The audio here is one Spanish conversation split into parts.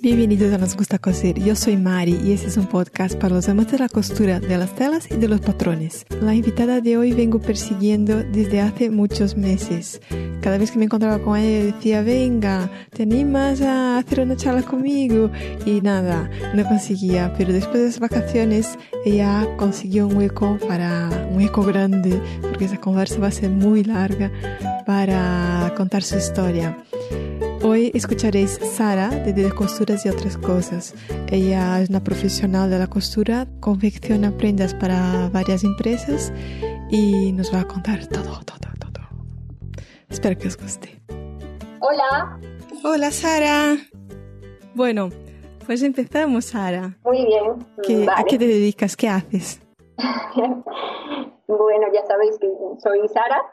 Bienvenidos a Nos Gusta Coser. Yo soy Mari y este es un podcast para los amantes de la costura, de las telas y de los patrones. La invitada de hoy vengo persiguiendo desde hace muchos meses. Cada vez que me encontraba con ella decía, venga, ¿te animas a hacer una charla conmigo? Y nada, no conseguía, pero después de las vacaciones ella consiguió un hueco grande, porque esa conversa va a ser muy larga, para contar su historia. Hoy escucharéis Sara de Costuras y otras cosas. Ella es una profesional de la costura, confecciona prendas para varias empresas y nos va a contar todo. Espero que os guste. Hola. Hola, Sara. Bueno, pues empezamos, Sara. Muy bien. Vale. ¿A qué te dedicas? ¿Qué haces? Bueno, ya sabéis que soy Sara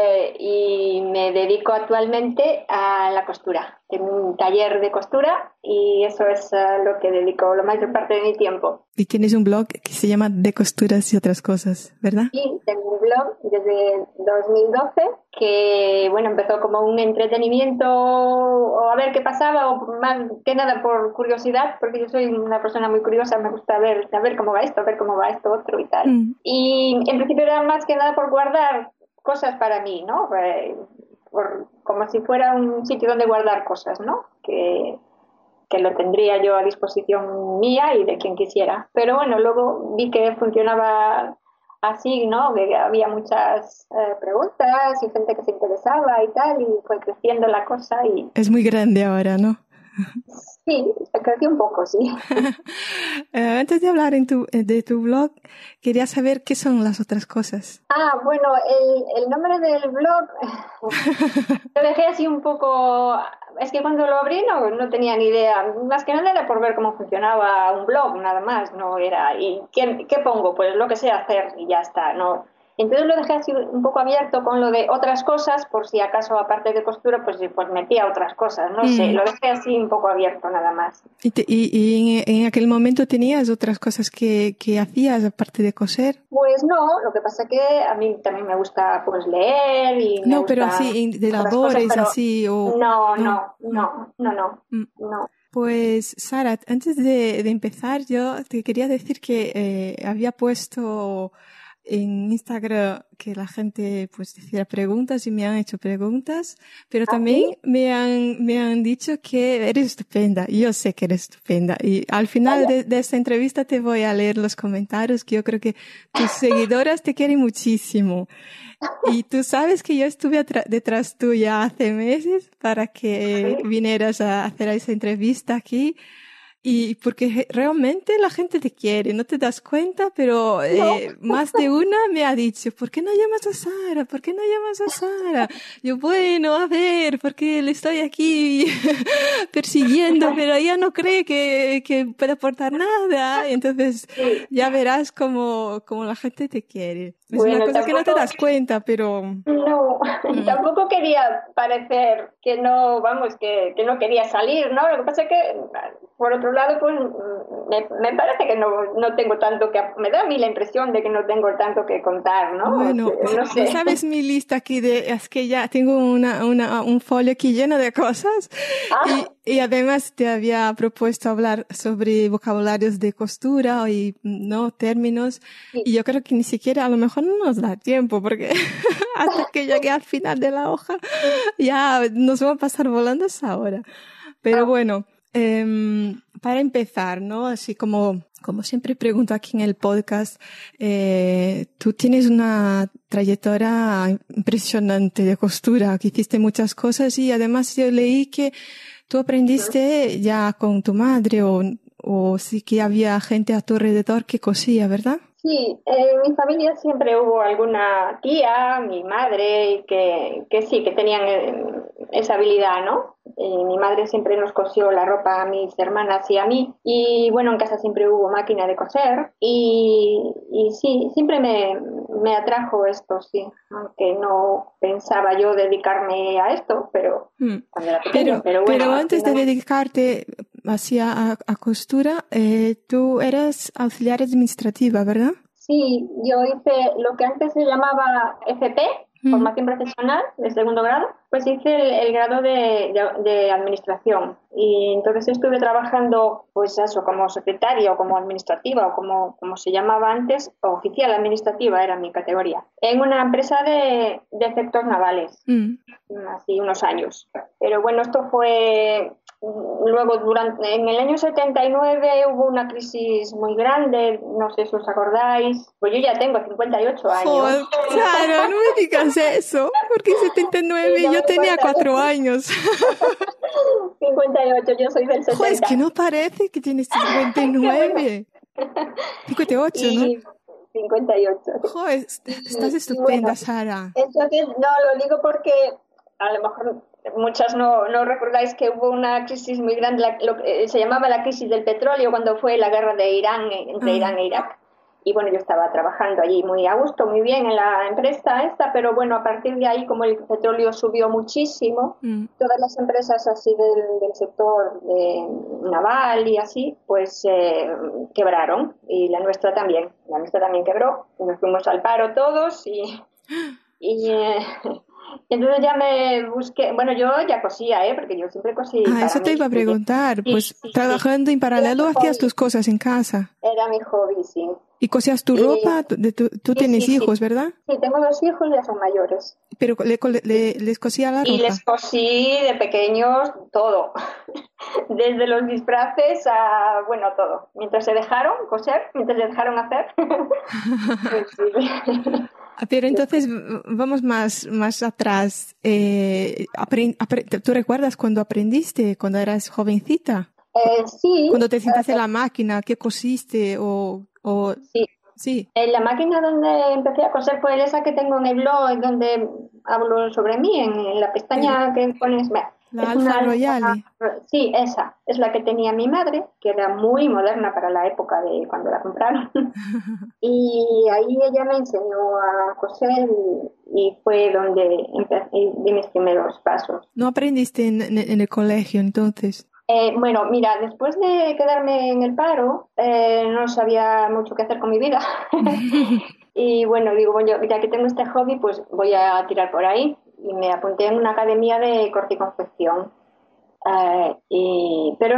y me dedico actualmente a la costura. Tengo un taller de costura y eso es lo que dedico la mayor parte de mi tiempo. Y tienes un blog que se llama De Costuras y otras cosas, ¿verdad? Sí, tengo un blog desde 2012 que, bueno, empezó como un entretenimiento o a ver qué pasaba, o más que nada por curiosidad, porque yo soy una persona muy curiosa, me gusta ver cómo va esto, otro y tal. Y en principio era más que nada por guardar cosas para mí, ¿no? Como si fuera un sitio donde guardar cosas, ¿no? Que lo tendría yo a disposición mía y de quien quisiera. Pero bueno, luego vi que funcionaba así, ¿no? Que había muchas preguntas y gente que se interesaba y tal, y fue creciendo la cosa y... Es muy grande ahora, ¿no? Sí, crecí un poco, sí. Antes de hablar de tu blog, quería saber qué son las otras cosas. Bueno, el nombre del blog lo dejé así un poco... Es que cuando lo abrí no tenía ni idea. Más que nada era por ver cómo funcionaba un blog, nada más. No era... ¿Y qué pongo? Pues lo que sé hacer y ya está, ¿no? Entonces lo dejé así un poco abierto con lo de otras cosas, por si acaso aparte de costura pues metía otras cosas, no sé, lo dejé así un poco abierto nada más. ¿Y en aquel momento tenías otras cosas que hacías aparte de coser? Pues no, lo que pasa es que a mí también me gusta pues leer y me gusta pero así de labores cosas, así o... No. Pues Sara, antes de empezar yo te quería decir que había puesto en Instagram que la gente pues decía preguntas y me han hecho preguntas, pero también me han dicho que eres estupenda. Yo sé que eres estupenda y al final de esta entrevista te voy a leer los comentarios, que yo creo que tus seguidoras te quieren muchísimo. Y tú sabes que yo estuve detrás tuya hace meses para que vinieras a hacer esa entrevista aquí. Y porque realmente la gente te quiere, no te das cuenta, pero más de una me ha dicho, ¿por qué no llamas a Sara? ¿Por qué no llamas a Sara? Yo, bueno, a ver, porque le estoy aquí persiguiendo, pero ella no cree que puede aportar nada. Entonces ya verás cómo la gente te quiere. Es una cosa que no te das cuenta, pero... No, tampoco quería parecer que no, que no quería salir, ¿no? Lo que pasa es que, por otro lado, pues me parece que no tengo tanto que... Me da a mí la impresión de que no tengo tanto que contar, ¿no? Bueno, no sé. ¿sabes mi lista aquí es que ya tengo un folio aquí lleno de cosas? Y además te había propuesto hablar sobre vocabularios de costura y no términos. Sí. Y yo creo que ni siquiera a lo mejor no nos da tiempo porque hasta que llegue al final de la hoja ya nos va a pasar volando esa hora. Pero bueno, para empezar, ¿no? Así como siempre pregunto aquí en el podcast, tú tienes una trayectoria impresionante de costura, que hiciste muchas cosas y además yo leí que tú aprendiste ya con tu madre o sí que había gente a tu alrededor que cosía, ¿verdad? Sí, en mi familia siempre hubo alguna tía, mi madre, que sí, que tenían esa habilidad, ¿no? Mi madre siempre nos cosió la ropa a mis hermanas y a mí. Y bueno, en casa siempre hubo máquina de coser. Y sí, siempre me atrajo esto, sí. Aunque no pensaba yo dedicarme a esto, pero cuando era pequeña. Pero antes de dedicarte hacia a costura, tú eras auxiliar administrativa, ¿verdad? Sí, yo hice lo que antes se llamaba FP, formación profesional de segundo grado, pues hice el grado de administración. Y entonces estuve trabajando, pues eso, como secretaria o como administrativa o como se llamaba antes, oficial administrativa era mi categoría, en una empresa de efectos navales, así unos años. Pero bueno, esto fue... Luego, en el año 79 hubo una crisis muy grande, no sé si os acordáis, pues yo ya tengo 58 años. Joder, claro, no me digas eso, porque en 79 Sí, no yo me tenía importa. 4 años. 58, yo soy del 60. Joder, es que no parece que tienes 59. 58, ¿no? Y 58. Joder, estás estupenda, Bueno, Sara. entonces no lo digo porque a lo mejor muchas no recordáis que hubo una crisis muy grande, lo que se llamaba la crisis del petróleo cuando fue la guerra de Irán, entre Irán e Irak. Y bueno, yo estaba trabajando allí muy a gusto, muy bien en la empresa esta, pero bueno, a partir de ahí, como el petróleo subió muchísimo, todas las empresas así del sector naval y así, pues quebraron. Y la nuestra también quebró. Y nos fuimos al paro todos y entonces ya me busqué, bueno, yo ya cosía, porque yo siempre cosí para Eso te mí. iba a preguntar. Sí, Pues sí, trabajando en paralelo hacías tus cosas en casa. era mi hobby, sí. ¿Y cosías tu ropa? Tú tienes hijos, ¿verdad? Sí, tengo 2 hijos, ya son mayores. Pero les cosía la Y ropa. les cosí de pequeños todo, desde los disfraces a, bueno, todo. Mientras se dejaron coser, mientras se dejaron hacer. Pues sí. Pero entonces vamos más atrás. ¿Tú recuerdas cuando aprendiste, cuando eras jovencita? Sí. Cuando te sentaste en la máquina, ¿qué cosiste? Sí. Sí. La máquina donde empecé a coser fue esa que tengo en el blog, donde hablo sobre mí, en la pestaña que pones. La Es Alfa una Royale. sí, esa es la que tenía mi madre, que era muy moderna para la época de cuando la compraron. Y ahí ella me enseñó a coser y fue donde empecé, di mis primeros pasos. ¿No aprendiste en el colegio entonces? Bueno, mira, después de quedarme en el paro, no sabía mucho qué hacer con mi vida. Y bueno, digo, bueno, ya que tengo este hobby, pues voy a tirar por ahí. Y me apunté en una academia de corte y confección. Pero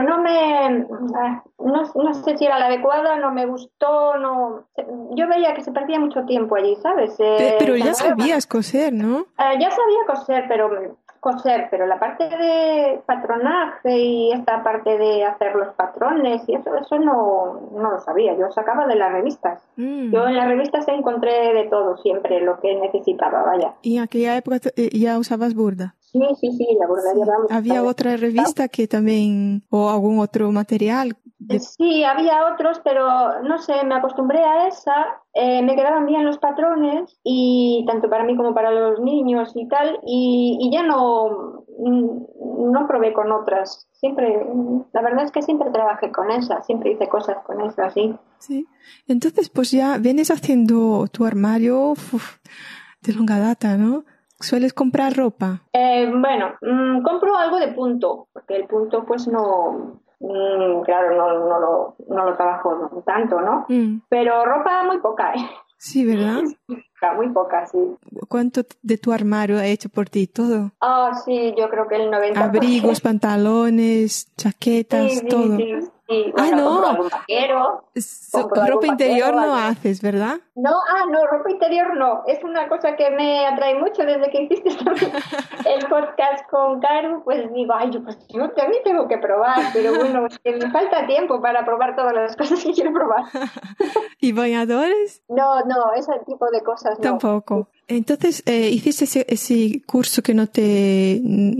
no sé si era la adecuada, no me gustó, no. Yo veía que se perdía mucho tiempo allí, ¿sabes? Pero ya sabías coser, ¿no? Ya sabía coser, pero la parte de patronaje y esta parte de hacer los patrones y eso no lo sabía. Yo sacaba de las revistas. Yo en las revistas encontré de todo siempre lo que necesitaba, vaya. ¿Y en aquella época ya usabas burda? Sí, la burda llevamos. ¿Había otra revista que también, o algún otro material? Sí, había otros, pero no sé, me acostumbré a esa, me quedaban bien los patrones, y tanto para mí como para los niños y tal, y ya no probé con otras. Siempre, la verdad es que siempre trabajé con esa, siempre hice cosas con esa, sí. Sí, entonces pues ya vienes haciendo tu armario de longa data, ¿no? ¿Sueles comprar ropa? Bueno, compro algo de punto, porque el punto pues no, claro, no lo trabajo tanto, ¿no? Pero ropa muy poca, ¿eh? Sí, ¿verdad? Muy poca, sí. ¿Cuánto de tu armario ha hecho por ti? ¿Todo? Sí, yo creo que el 90%. Abrigos, pantalones, chaquetas, todo. Sí. Bueno, no. compro algún vaquero. Ropa interior no haces, ¿verdad? No, ropa interior no. Es una cosa que me atrae mucho desde que hiciste el podcast con Caro. Pues digo, yo también tengo que probar, pero bueno, es que me falta tiempo para probar todas las cosas que quiero probar. ¿Y bañadores? No, ese tipo de cosas no. Tampoco. Entonces, hiciste ese curso que no te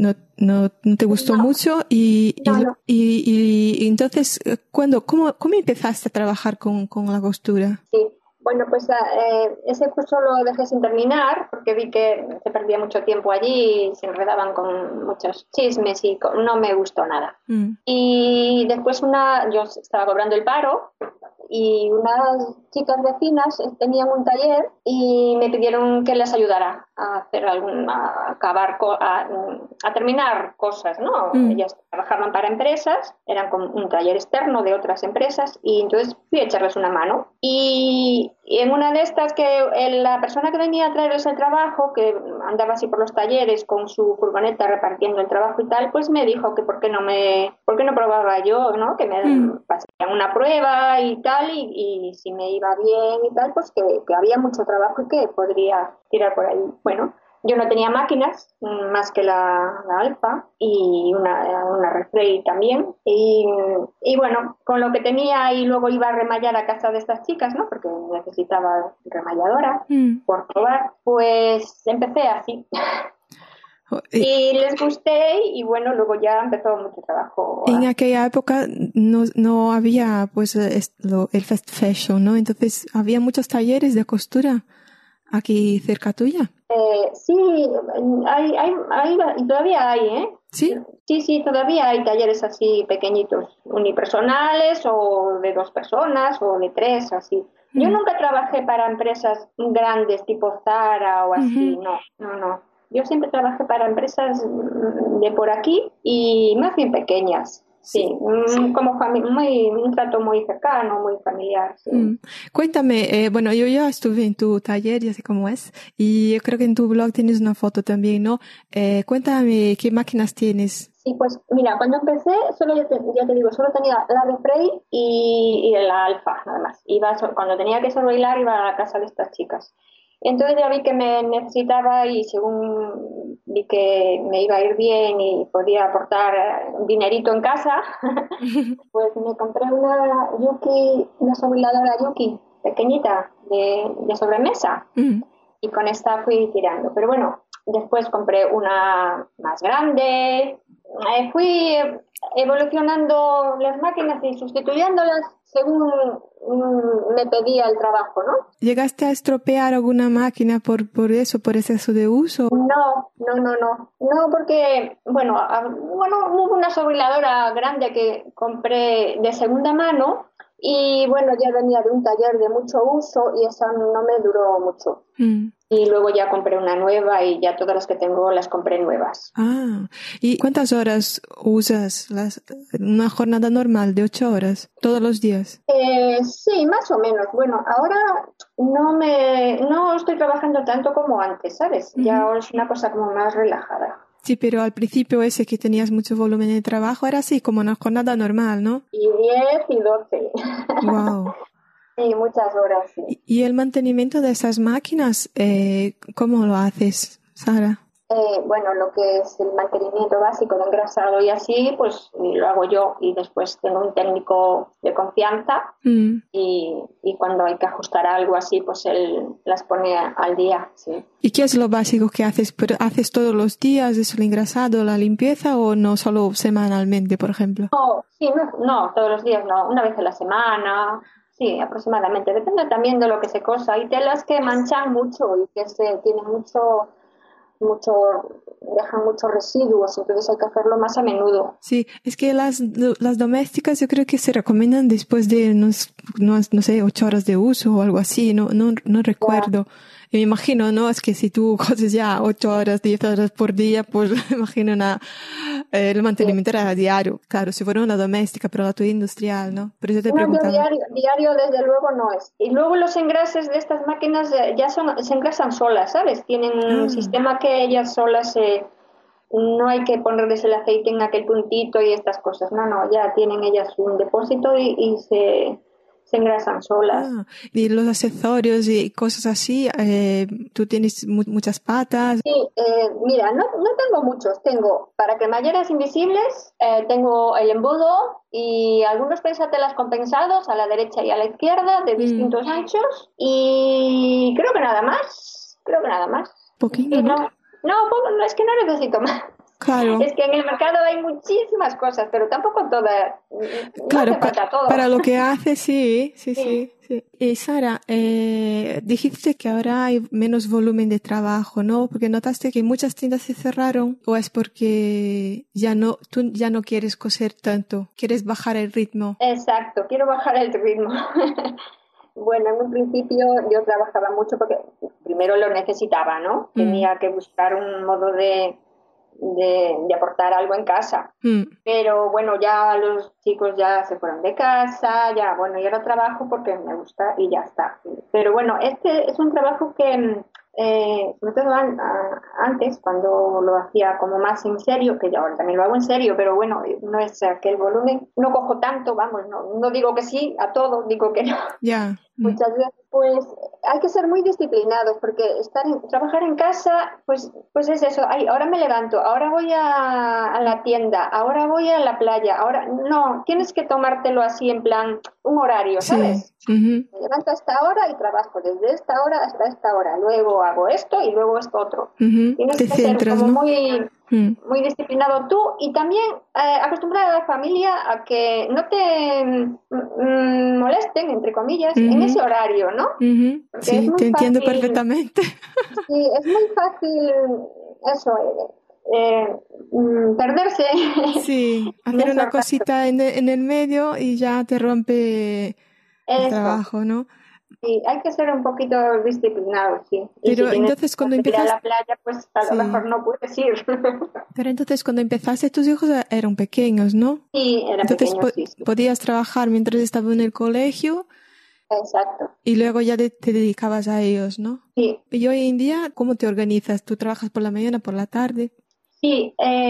gustó mucho y entonces, ¿cómo empezaste a trabajar con la costura? Sí, bueno, pues ese curso lo dejé sin terminar porque vi que se perdía mucho tiempo allí y se enredaban con muchos chismes y no me gustó nada. Y después yo estaba cobrando el paro y unas chicas vecinas tenían un taller y me pidieron que les ayudara a hacer a a terminar cosas, ¿no? Mm. Ellas trabajaban para empresas, eran como un taller externo de otras empresas y entonces fui a echarles una mano. Y en una de estas la persona que venía a traerles el trabajo, que andaba así por los talleres con su furgoneta repartiendo el trabajo y tal, pues me dijo que por qué no probaba yo, ¿no? Que me pasaran una prueba y tal, y si me iba bien y tal, pues que había mucho trabajo y que podría tirar por ahí. Bueno, yo no tenía máquinas más que la Alfa y una Refrey también. Y bueno, con lo que tenía y luego iba a remallar a casa de estas chicas, ¿no? Porque necesitaba remalladora por probar. Pues empecé así. Y les gusté y bueno, luego ya empezó mucho trabajo. En aquella época no había pues el fast fashion, ¿no? Entonces había muchos talleres de costura aquí cerca tuya. Sí, y todavía hay, ¿eh? ¿Sí? Sí, todavía hay talleres así pequeñitos, unipersonales o de 2 personas o de 3, así. Yo nunca trabajé para empresas grandes tipo Zara o así, no. Yo siempre trabajé para empresas de por aquí y más bien pequeñas. Sí, como un trato muy cercano, muy familiar. Sí. Cuéntame, bueno, yo ya estuve en tu taller, ya sé cómo es, y yo creo que en tu blog tienes una foto también, ¿no? Cuéntame, ¿qué máquinas tienes? Sí, pues mira, cuando empecé, ya te digo, solo tenía la de Frey y la Alfa, nada más. Cuando tenía que solo hilar, iba a la casa de estas chicas. Entonces ya vi que me necesitaba y según vi que me iba a ir bien y podía aportar dinerito en casa, pues me compré una Yuki, una soldadora Yuki, pequeñita, de sobremesa. Y con esta fui tirando. Pero bueno, después compré una más grande. Fui evolucionando las máquinas y sustituyéndolas según me pedía el trabajo, ¿no? ¿Llegaste a estropear alguna máquina por eso, por exceso de uso? No. No, porque, bueno, hubo una sobriladora grande que compré de segunda mano y, bueno, ya venía de un taller de mucho uso y esa no me duró mucho. Y luego ya compré una nueva y ya todas las que tengo las compré nuevas. Ah, ¿y cuántas horas usas una jornada normal de 8 horas todos los días? Sí, más o menos. Bueno, ahora no estoy trabajando tanto como antes, ¿sabes? Ya ahora es una cosa como más relajada. Sí, pero al principio ese que tenías mucho volumen de trabajo era así, como una jornada normal, ¿no? Y 10 y 12. Wow. Sí, muchas horas, sí. ¿Y el mantenimiento de esas máquinas, cómo lo haces, Sara? Bueno, lo que es el mantenimiento básico de engrasado y así, pues lo hago yo y después tengo un técnico de confianza y cuando hay que ajustar algo así, pues él las pone al día, sí. ¿Y qué es lo básico que haces? ¿Pero haces todos los días eso, el engrasado, la limpieza o no solo semanalmente, por ejemplo? No, todos los días no, una vez a la semana. Sí, aproximadamente. Depende también de lo que se cosa. Hay telas que manchan mucho y que tienen dejan muchos residuos, entonces hay que hacerlo más a menudo. Sí, es que las domésticas yo creo que se recomiendan después de no sé, 8 horas de uso o algo así, no recuerdo. Y me imagino, ¿no? Es que si tú coses ya 8 horas, 10 horas por día, pues me imagino el mantenimiento era diario. Claro, si fuera una doméstica, pero la tuya industrial, ¿no? Pero yo te No, yo preguntaba. diario desde luego no es. Y luego los engrases de estas máquinas se engrasan solas, ¿sabes? Tienen un Ah. sistema que ellas solas, no hay que ponerles el aceite en aquel puntito y estas cosas. No, ya tienen ellas un depósito y se engrasan solas. Ah, y los accesorios y cosas así, tú tienes muchas patas. Sí, mira, no tengo muchos. Tengo para cremalleras invisibles, tengo el embudo y algunos pensatelas compensados a la derecha y a la izquierda de distintos anchos y creo que nada más. Poquito, Y ¿no? no, es que no necesito más. Claro, Es que en el mercado hay muchísimas cosas, pero tampoco todas. No claro, hace falta todo. para lo que hace, sí. Sí. Y Sara, dijiste que ahora hay menos volumen de trabajo, ¿no? Porque notaste que muchas tiendas se cerraron, o es porque tú ya no quieres coser tanto, quieres bajar el ritmo. Exacto, quiero bajar el ritmo. Bueno, en un principio yo trabajaba mucho porque primero lo necesitaba, ¿no? Tenía que buscar un modo de de aportar algo en casa. Pero bueno, ya los chicos ya se fueron de casa, ya bueno, yo ahora trabajo porque me gusta y ya está. Pero bueno, este es un trabajo que sobre todo antes, cuando lo hacía como más en serio, que ya ahora también lo hago en serio, pero bueno, no es aquel volumen, no cojo tanto, vamos, no digo que sí a todo, digo que no. Ya. Muchas veces, pues hay que ser muy disciplinados porque trabajar en casa, pues es eso. Ay, ahora me levanto, ahora voy a la tienda, ahora voy a la playa, ahora no, tienes que tomártelo así en plan un horario, ¿sabes? Sí. Uh-huh. Me levanto a esta hora y trabajo desde esta hora hasta esta hora, luego hago esto y luego esto otro. Uh-huh. Tienes Te que ser centras, como ¿no? muy disciplinado tú y también acostumbrar a la familia a que no te molesten, entre comillas, en ese horario, ¿no? Uh-huh. Porque es Sí, muy te entiendo fácil, perfectamente. sí, es muy fácil eso, perderse Sí, en hacer ese una horario. cosita en el medio y ya te rompe el Eso, trabajo, ¿no? sí, hay que ser un poquito disciplinado, sí. Y si Pero tienes entonces que cuando ir a empezaste, la playa, pues a lo mejor sí, no puedes ir. pero entonces cuando empezaste tus hijos eran pequeños, ¿no? Sí, era Entonces pequeño, sí, sí. podías trabajar mientras estaba en el colegio Exacto. y luego ya te dedicabas a ellos, ¿no? Sí, Y hoy en día, ¿cómo te organizas? ¿Tú trabajas por la mañana, por la tarde? sí.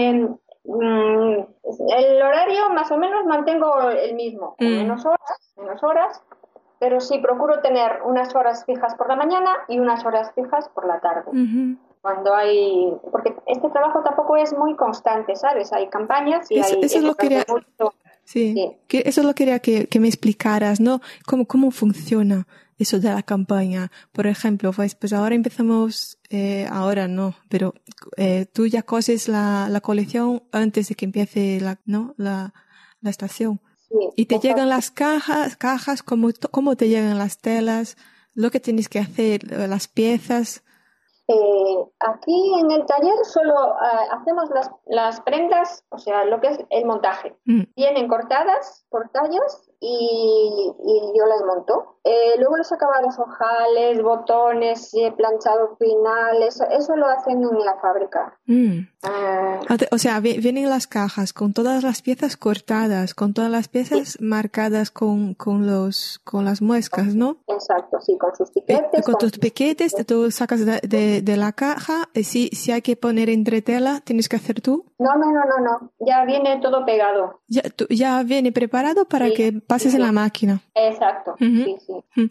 El horario más o menos mantengo el mismo, con Mm, menos horas, pero sí procuro tener unas horas fijas por la mañana y unas horas fijas por la tarde. ujú. Porque este trabajo tampoco es muy constante, ¿sabes? Hay campañas y hay Eso es lo que épocas de quería, mucho. sí, Sí. eso es lo que quería que me explicaras, ¿no? ¿Cómo funciona eso de la campaña? Por ejemplo, pues ahora empezamos, ahora no, pero tú ya coses la colección antes de que empiece ¿no? La estación. Sí, Y te llegan exacto. las cajas, cómo te llegan las telas, lo que tienes que hacer, las piezas. Aquí en el taller solo hacemos las prendas, o sea, lo que es el montaje. Mm. Vienen cortadas por tallas y yo las monto. Luego los acabados ojales, botones, planchado final, eso lo hacen en la fábrica. Mm. Ah, O sea, vienen las cajas con todas las piezas cortadas, con todas las sí, piezas marcadas con las muescas, ¿no? exacto, sí, con sus Y tiquetes, con con tus sus... piquetes, tú sacas de la caja, y si hay que poner entre tela, tienes que hacer tú. No, ya viene todo pegado. Ya viene preparado para Sí, que sí, pases en sí, la máquina. exacto, Ujú, sí, sí. ujú.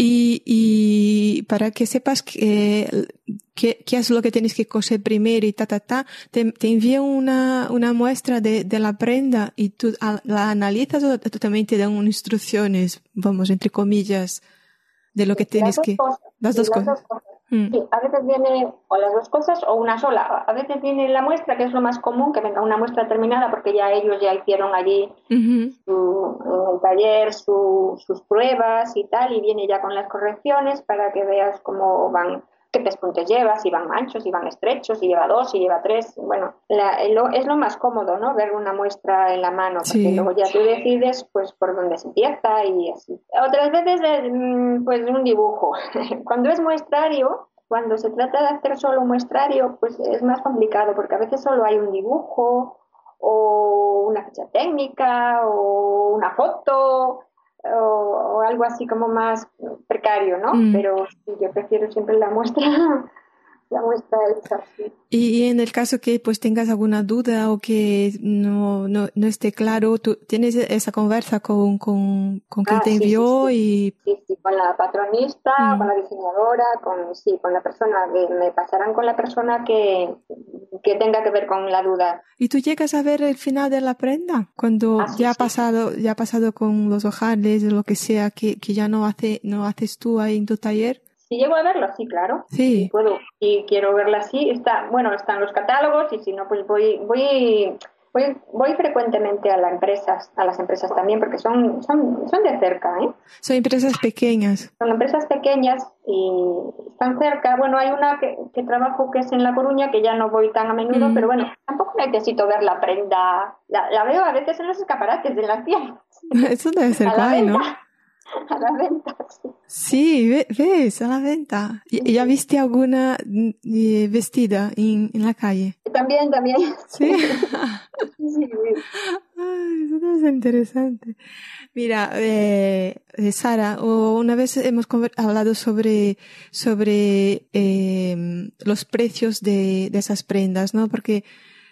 Y para que sepas qué es lo que tienes que coser primero y te envío una muestra de la prenda y tú la analizas o tú también te dan unas instrucciones, vamos, entre comillas, de lo que Las tienes dos que, cosas, las sí, dos las cosas. dos cosas. Mm, Sí, a veces viene o las dos cosas o una sola. A veces viene la muestra, que es lo más común, que venga una muestra terminada porque ya ellos ya hicieron allí ujú. en el taller sus pruebas y tal, y viene ya con las correcciones para que veas cómo van, qué pespuntes lleva, si van anchos, si van estrechos, si lleva dos, si lleva tres. Bueno, es lo más cómodo, ¿no? Ver una muestra en la mano, porque Sí. luego ya tú decides pues por dónde se empieza y así. Otras veces pues un dibujo. Cuando es muestrario, cuando se trata de hacer solo un muestrario, pues es más complicado porque a veces solo hay un dibujo o una ficha técnica o una foto o algo así como más precario, ¿no? Mm. Pero sí, yo prefiero siempre la muestra, la muestra hecha, sí. Y en el caso que pues tengas alguna duda o que no esté claro, tú tienes esa conversa con quien Ah, te sí, sí, envió sí. y Sí, sí, con la patronista, con mm. la diseñadora, con la persona, me pasarán con la persona que tenga que ver con la duda. ¿Y tú llegas a ver el final de la prenda cuando Ah, sí, sí. ya ha pasado con los ojales o lo que sea que ya no haces tú ahí en tu taller? Si llego a verlo, sí, claro. Si Sí. puedo y quiero verla así, bueno, están los catálogos y si no, pues voy frecuentemente a las empresas también, porque son de cerca, ¿eh? Son empresas pequeñas. Son empresas pequeñas y están cerca. Bueno, hay una que trabajo que es en La Coruña, que ya no voy tan a menudo, pero Mm. bueno, tampoco necesito ver la prenda. La veo a veces en los escaparates de las tiendas Eso debe ser a la guay, venta. ¿no? a la venta, sí. Sí, ves, a la venta. ¿Y ya viste alguna vestida en la calle? También, Sí. sí. Sí, sí. Ay, eso es interesante. Mira, Sara, una vez hemos hablado sobre los precios de esas prendas, ¿no? Porque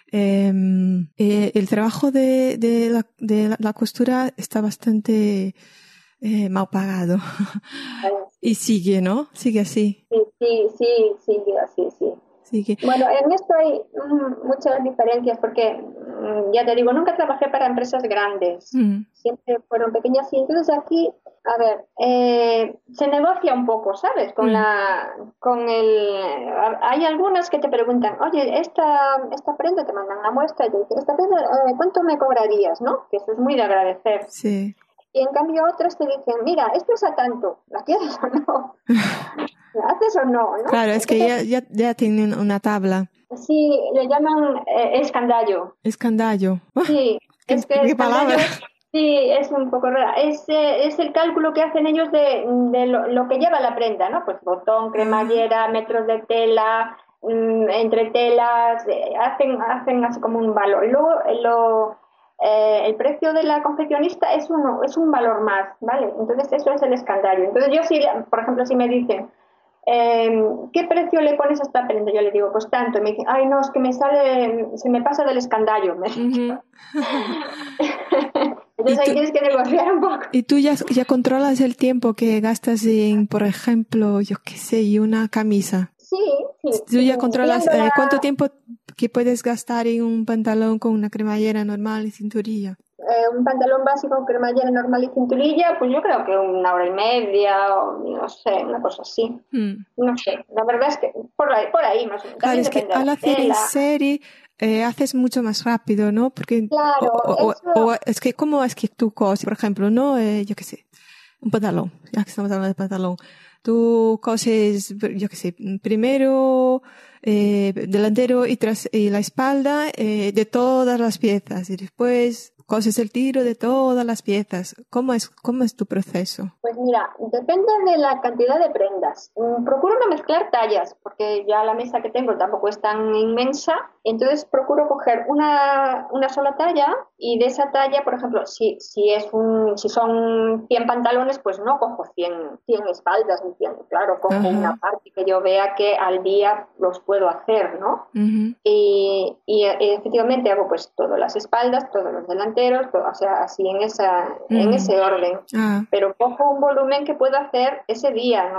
el trabajo de la costura está bastante mal pagado. Y sigue, ¿no? Sigue así. Sí, así, sí. Sigue. Bueno, en esto hay muchas diferencias porque, ya te digo, nunca trabajé para empresas grandes, Mm, siempre fueron pequeñas y entonces aquí, a ver, se negocia un poco, ¿sabes? mm, Hay algunas que te preguntan, oye, esta prenda, te mandan una muestra y te dicen, esta prenda, ¿cuánto me cobrarías, no? Que eso es muy de agradecer. sí. Y en cambio otras te dicen, mira, esto es a tanto, ¿la quieres o no? ¿La haces o no, no? Claro, es que Entonces, ya tienen una tabla. sí, le llaman escandallo. Escandallo. Sí, ¿Qué, es que qué palabra? escandallo, sí, es un poco rara. Es el cálculo que hacen ellos de lo que lleva la prenda, ¿no? Pues botón, Ah, cremallera, metros de tela, entre telas, hacen así como un valor. Y luego el precio de la confeccionista es un valor más, ¿vale? Entonces eso es el escandallo. Entonces yo sí, por ejemplo, si me dicen, ¿qué precio le pones a esta prenda? Yo le digo, pues tanto. Y me dicen, ay, no, es que se me pasa del escandallo. ujú. ¿Y Entonces ahí tú, tienes que negociar un poco. y tú ya controlas el tiempo que gastas en, por ejemplo, yo qué sé, y una camisa? Sí, sí, Tú ya controlas viéndola, cuánto tiempo que puedes gastar en un pantalón con una cremallera normal y cinturilla. un pantalón básico, cremallera normal y cinturilla, pues yo creo que 1 hora y media, o no sé, una cosa así. Mm. No sé, la verdad es que por ahí más o menos. Claro, También es que depende de al la hacer en tela. serie haces mucho más rápido, ¿no? Porque Claro, o eso, es que cómo es que tú coses, por ejemplo, no, yo qué sé, un pantalón, ya que estamos hablando de pantalón, tú coses, yo qué sé, primero delantero y la espalda de todas las piezas y después coses el tiro de todas las piezas. Cómo es tu proceso? pues mira, depende de la cantidad de prendas. Procuro no mezclar tallas, porque ya la mesa que tengo tampoco es tan inmensa. Entonces procuro coger una sola talla y de esa talla, por ejemplo, si son 100 pantalones, pues no cojo 100 espaldas ni 100, claro, cojo una Ajá. parte que yo vea que al día los puedo hacer, ¿no? Ujú. Y efectivamente hago pues todas las espaldas, todos los delanteros, todo, o sea, así en Mm. ese orden. Ah. Pero cojo un volumen que puedo hacer ese día,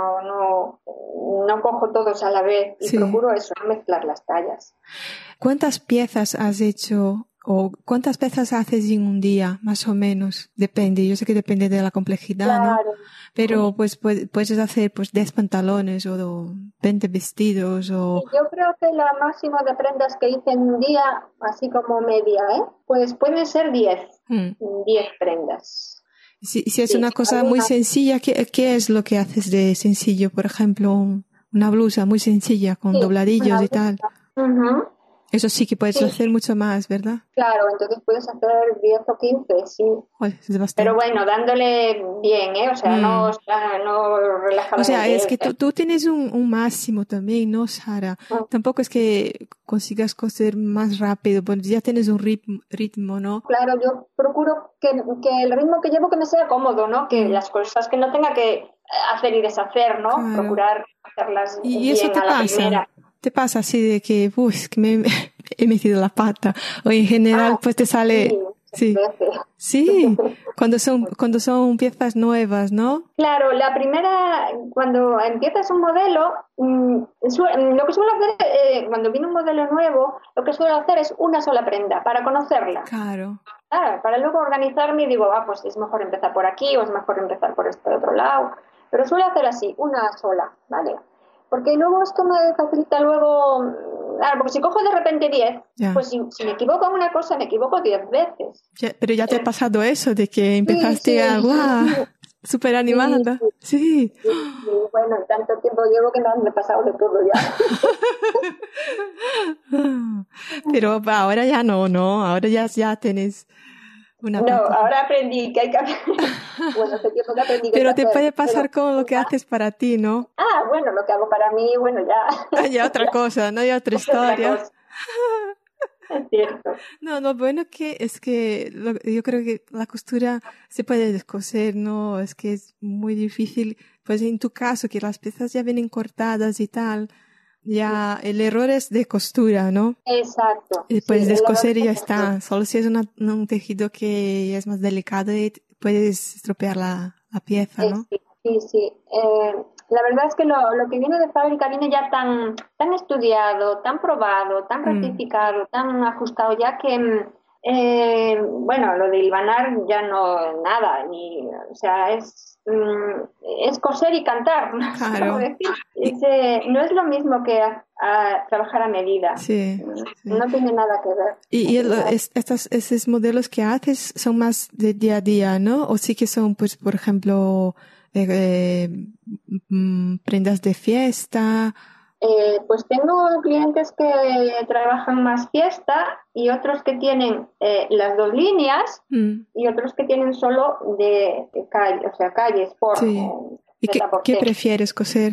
no cojo todos a la vez y Sí. procuro eso, no mezclar las tallas. ¿Cuántas piezas has hecho o cuántas piezas haces en un día, más o menos? Depende, yo sé que depende de la complejidad, ¿no? Claro. Pero pues puedes hacer pues 10 pantalones o 20 vestidos Y o yo creo que la máxima de prendas que hice en un día, así como media, pues pueden ser 10, mm. 10 prendas. Si es Sí, una cosa muy algunas. sencilla, ¿qué es lo que haces de sencillo? Por ejemplo, una blusa muy sencilla con Sí, dobladillos una y tal. blusa. Ujú. Eso sí que puedes Sí, hacer mucho más, ¿verdad? claro, entonces puedes hacer 10 o 15, sí. Joder, es Pero bastante. bueno, dándole bien, ¿eh? O sea, Mm. no O sea, es relajadamente. que tú tienes un máximo también, ¿no, Sara? Tampoco es que consigas coser más rápido, pues ya tienes un ritmo, ¿no? Claro, yo procuro que el ritmo que llevo que me sea cómodo, ¿no? Que Mm, las cosas que no tenga que hacer y deshacer, ¿no? claro. Procurar hacerlas Y eso bien a la primera. te pasa así de que, uy, es que me he metido la pata. O en general, Ah, pues te sí, sale, muchas sí, veces. sí, cuando son piezas nuevas, ¿no? Claro, la primera, cuando empiezas un modelo, lo que suelo hacer, cuando viene un modelo nuevo, lo que suelo hacer es una sola prenda para conocerla. Claro. Para luego organizarme y digo, pues es mejor empezar por aquí o es mejor empezar por este otro lado. Pero suelo hacer así, una sola, ¿vale? Porque luego esto me facilita luego, claro, porque si cojo de repente 10, Ya. pues si me equivoco en una cosa, me equivoco 10 veces. Pero ya te ha pasado eso de que Sí, empezaste a, sí, ¡guau! Súper sí, animada. sí, Sí. sí, sí. Bueno, tanto tiempo llevo que me he pasado de todo ya. Pero ahora ya no, ¿no? Ahora ya tenés. Una No, patata. ahora aprendí que hay que hacer. Bueno, hace tiempo que aprendí que hay Pero que te hacer. puede pasar Pero, con lo que haces para ti, ¿no? bueno, lo que hago para mí, bueno, ya, Hay otra ya cosa, ¿no? Hay otra es otra historia. cosa. Es cierto. No, lo bueno que es que yo creo que la costura se puede descoser, ¿no? Es que es muy difícil. Pues en tu caso, que las piezas ya vienen cortadas y tal, ya el error es de costura, ¿no? Exacto. Y Sí, puedes el error descoser y es ya costura. está. Solo si es un tejido que es más delicado y puedes estropear la pieza, ¿no? Sí, sí, sí. La verdad es que lo que viene de fábrica viene ya tan estudiado, tan probado, tan Mm, ratificado, tan ajustado ya que, bueno, lo de hilvanar ya no, nada, o sea, es coser y cantar, no sé cómo claro. decir. Y, No es lo mismo que a trabajar a medida. sí, sí. No tiene nada que ver. No Y tiene nada. esos modelos que haces son más de día a día, ¿no? O sí que son, pues, por ejemplo, eh, eh, prendas de fiesta. Pues tengo clientes que trabajan más fiesta y otros que tienen las dos líneas Mm, y otros que tienen solo de calle, o sea, calle, sport, sí. ¿Y qué prêt-à-porter. prefieres coser?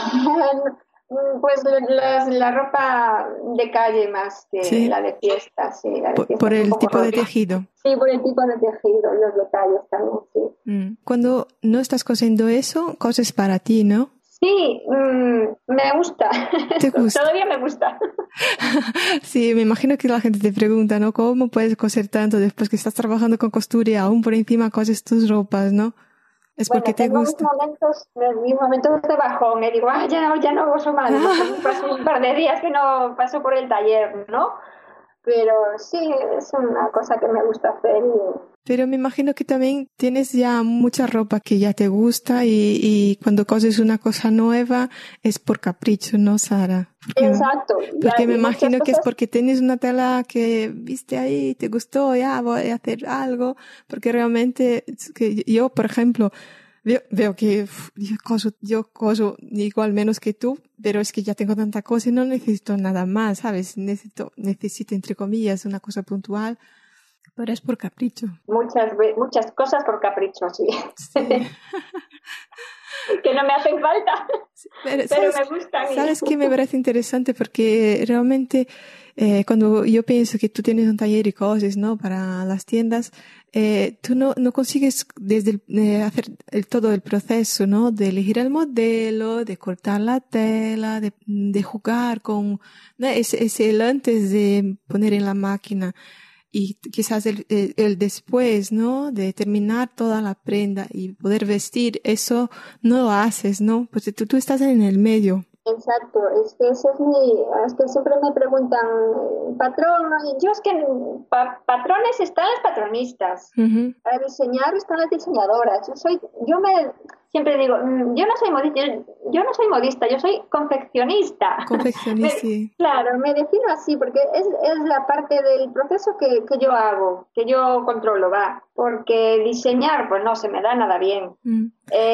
Pues la ropa de calle más que Sí. la de fiesta, sí, la de fiesta Por es un el poco tipo de rollo. tejido. Sí, por el tipo de tejido y los detalles también, sí. Cuando no estás cosiendo eso, coses para ti, ¿no? Sí, me gusta, ¿Te gusta? todavía me gusta. Sí, me imagino que la gente te pregunta, ¿no? ¿Cómo puedes coser tanto después que estás trabajando con costura y aún por encima coses tus ropas, ¿no? Es porque Bueno, te tengo gusta. mis momentos de bajón, digo, ya no gozo más, digo, pues paso un par de días que no paso por el taller, ¿no? Pero sí, es una cosa que me gusta hacer Pero me imagino que también tienes ya mucha ropa que ya te gusta y cuando coses una cosa nueva es por capricho, ¿no, Sara? exacto, Porque me y muchas imagino que es cosas, porque tienes una tela que viste ahí y te gustó, ya voy a hacer algo, porque realmente es que yo, por ejemplo, veo que yo coso igual menos que tú, pero es que ya tengo tanta cosa y no necesito nada más, ¿sabes? Necesito entre comillas una cosa puntual, pero es por capricho. muchas cosas por capricho, sí, Sí. que no me hacen falta, Pero, pero me gustan. ¿sabes qué me parece interesante? Porque realmente cuando yo pienso que tú tienes un taller y cosas, ¿no? Para las tiendas, tú no consigues hacer todo el proceso, ¿no? De elegir el modelo, de cortar la tela, de jugar con, ¿no? Ese el antes de poner en la máquina y quizás el después, ¿no? De terminar toda la prenda y poder vestir, eso no lo haces, ¿no? Pues tú estás en el medio. Exacto, es que es que siempre me preguntan, patrón, ¿no? Y yo es que patrones están las patronistas, Ujú. para diseñar están las diseñadoras. Siempre digo, yo no soy modista, yo soy confeccionista. Confeccionista, sí. Claro, me defino así porque es la parte del proceso que yo hago, que yo controlo, va, porque diseñar, pues no se me da nada bien. Mm.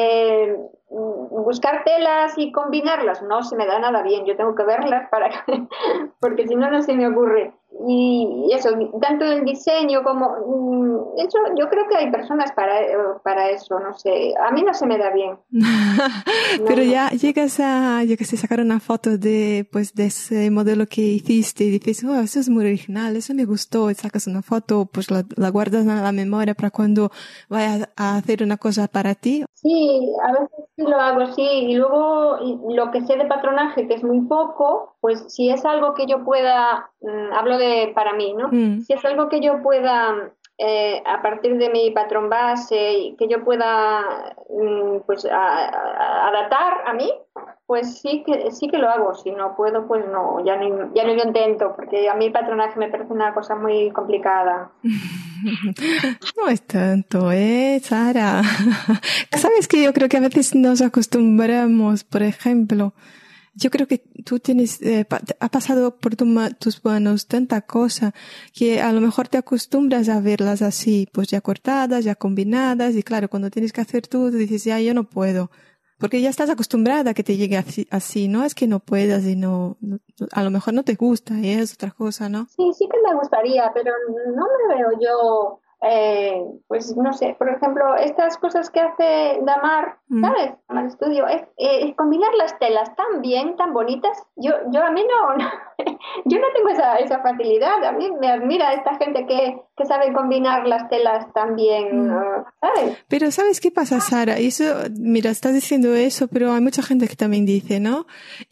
Buscar telas y combinarlas no se me da nada bien, yo tengo que verlas porque si no, no se me ocurre. Y eso, tanto el diseño como eso, yo creo que hay personas para eso, no sé, a mí no se me da bien. No, Pero no. ya llegas a, yo que sé, sacar una foto pues, de ese modelo que hiciste y dices, oh, eso es muy original, eso me gustó, y sacas una foto, pues la guardas en la memoria para cuando vayas a hacer una cosa para ti. Sí, a veces sí lo hago, sí, y luego lo que sé de patronaje, que es muy poco, pues si es algo que yo pueda, hablo de para mí, ¿no? Mm. Si es algo que yo pueda, a partir de mi patrón base, y que yo pueda, pues, adaptar a mí, pues sí que lo hago. Si no puedo, pues no, ya no lo intento, porque a mí el patronaje me parece una cosa muy complicada. No es tanto, Sara? Sabes que yo creo que a veces nos acostumbramos, por ejemplo, yo creo que tú tienes, ha pasado por tus manos tanta cosa que a lo mejor te acostumbras a verlas así, pues ya cortadas, ya combinadas, y claro, cuando tienes que hacer tú, dices, ya, yo no puedo. Porque ya estás acostumbrada a que te llegue así, no es que no puedas y a lo mejor no te gusta y es otra cosa, ¿no? Sí, sí que me gustaría, pero no me veo yo. pues no sé, por ejemplo, estas cosas que hace Damar, ¿sabes? Damar Studio, es combinar las telas tan bien, tan bonitas. Yo a mí no, yo no tengo esa facilidad. A mí me admira esta gente que sabe combinar las telas tan bien, ¿sabes? Pero ¿sabes qué pasa, Sara? Y eso, mira, estás diciendo eso, pero hay mucha gente que también dice, ¿no?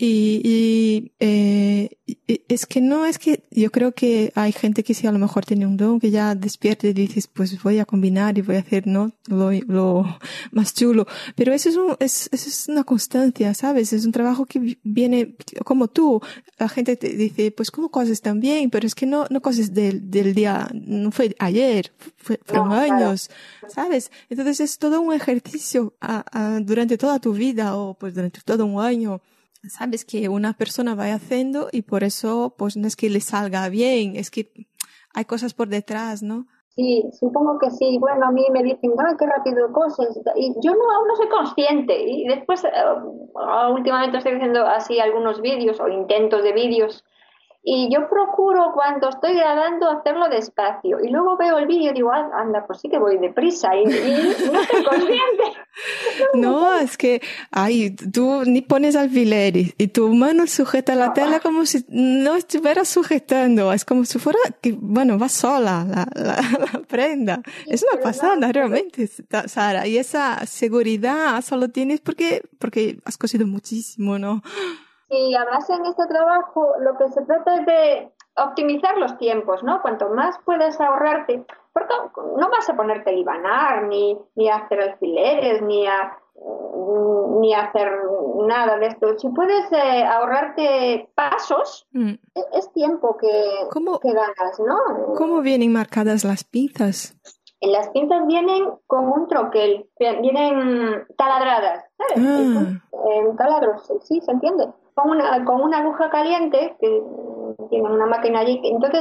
Es que no, es que yo creo que hay gente que sí a lo mejor tiene un don, que ya despierta y dices, pues voy a combinar y voy a hacer, ¿no? Lo más chulo. Pero eso eso es una constancia, ¿sabes? Es un trabajo que viene como tú. La gente te dice, pues ¿cómo coses tan bien? Pero es que no coses del día, no fue ayer, fueron años, ¿sabes? Entonces es todo un ejercicio durante toda tu vida o pues durante todo un año. Sabes que una persona va haciendo y por eso pues no es que le salga bien, es que hay cosas por detrás, ¿no? Sí, supongo que sí. Bueno, a mí me dicen, ay, qué rápido cosas. Y yo aún no soy consciente. Y después, últimamente estoy haciendo así algunos vídeos o intentos de vídeos. Y yo procuro cuando estoy grabando hacerlo despacio. Y luego veo el vídeo y digo, anda, pues sí que voy deprisa. Y no soy consciente. No, es que, ay, tú ni pones alfileres y tu mano sujeta la tela como si no estuvieras sujetando. Es como si fuera que, bueno, va sola la prenda. Es una pasada, realmente, Sara. Y esa seguridad solo tienes porque has cosido muchísimo, ¿no? Y además en este trabajo lo que se trata es de optimizar los tiempos, ¿no? Cuanto más puedas ahorrarte, porque no vas a ponerte a hibanar, ni a hacer alfileres, ni a hacer nada de esto. Si puedes ahorrarte pasos, es tiempo que ganas, ¿no? ¿Cómo vienen marcadas las pinzas? En las pinzas vienen con un troquel, vienen taladradas, ¿sabes? Taladros, sí, se entiende. Con una aguja caliente, que tiene una máquina allí, entonces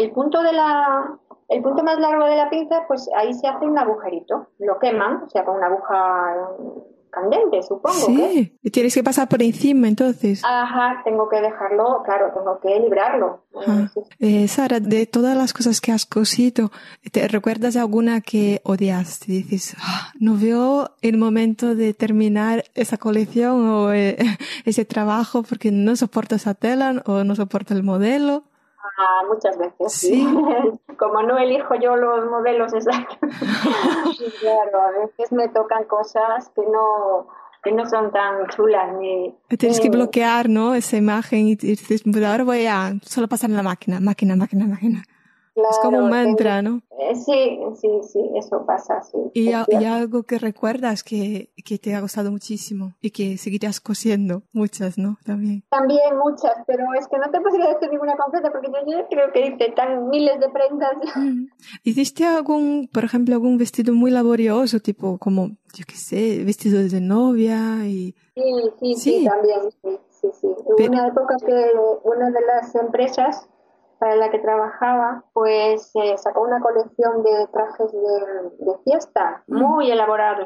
el punto más largo de la pinza, pues ahí se hace un agujerito, lo queman, o sea, con una aguja candente, supongo. Sí, y tienes que pasar por encima, entonces. Ajá, tengo que dejarlo, claro, tengo que librarlo. Sara, de todas las cosas que has cosido, ¿te recuerdas alguna que odiaste? Dices, no veo el momento de terminar esa colección o ese trabajo porque no soporto esa tela o no soporto el modelo. Muchas veces, sí. Como no elijo yo los modelos exactos, claro, a veces me tocan cosas que no son tan chulas. Tienes que bloquear, ¿no? Esa imagen y dices, pues ahora voy a solo pasar en la máquina. Claro, es como un mantra, ¿no? Sí, eso pasa, sí. Y algo que recuerdas que te ha gustado muchísimo y que seguirás cosiendo, muchas, ¿no? También muchas, pero es que no te podría decir ninguna concreta porque yo creo que hice tan miles de prendas. ¿Hiciste por ejemplo, algún vestido muy laborioso, tipo como, yo qué sé, vestido de novia y... Sí, también, sí. Hubo una época que una de las empresas para la que trabajaba, pues sacó una colección de trajes de fiesta, muy elaborados,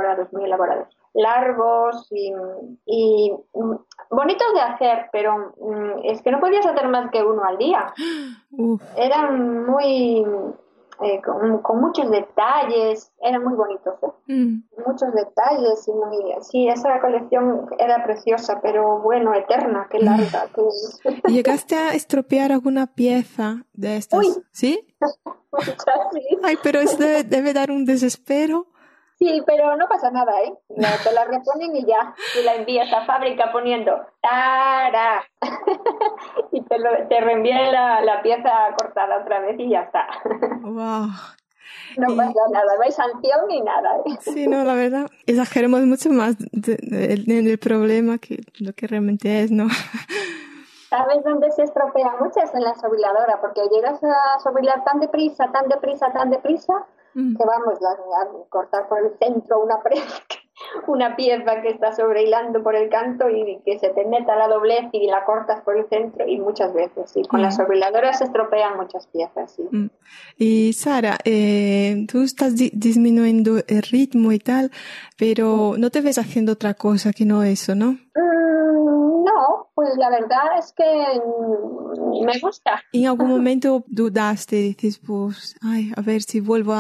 largos y bonitos de hacer, pero es que no podías hacer más que uno al día. Eran muy con muchos detalles, eran muy bonitos, muchos detalles sí, esa colección era preciosa, pero bueno, eterna, qué larga. ¿Y llegaste a estropear alguna pieza de estas? Uy. ¿Sí? Muchas, sí. Ay, pero eso debe dar un desespero. Sí, pero no pasa nada, ¿eh? Te la reponen y ya, tú la envías a fábrica poniendo ¡tara! Y te reenvían la pieza cortada otra vez y ya está. Wow. No pasa nada, no hay sanción ni nada, ¿eh? Sí, no, la verdad, exageramos mucho más en el problema que lo que realmente es, ¿no? ¿Sabes dónde se estropea mucho? Es en la sobiladora, porque llegas a sobilar tan deprisa, que vamos a cortar por el centro una pieza que está sobrehilando por el canto y que se te meta la doblez y la cortas por el centro y muchas veces, sí. Con la sobiladora se estropean muchas piezas, sí. Y Sara, tú estás disminuyendo el ritmo y tal, pero no te ves haciendo otra cosa que no eso, ¿no? No, pues la verdad es que me gusta. ¿En algún momento dudaste, dices, pues, ay, a ver si vuelvo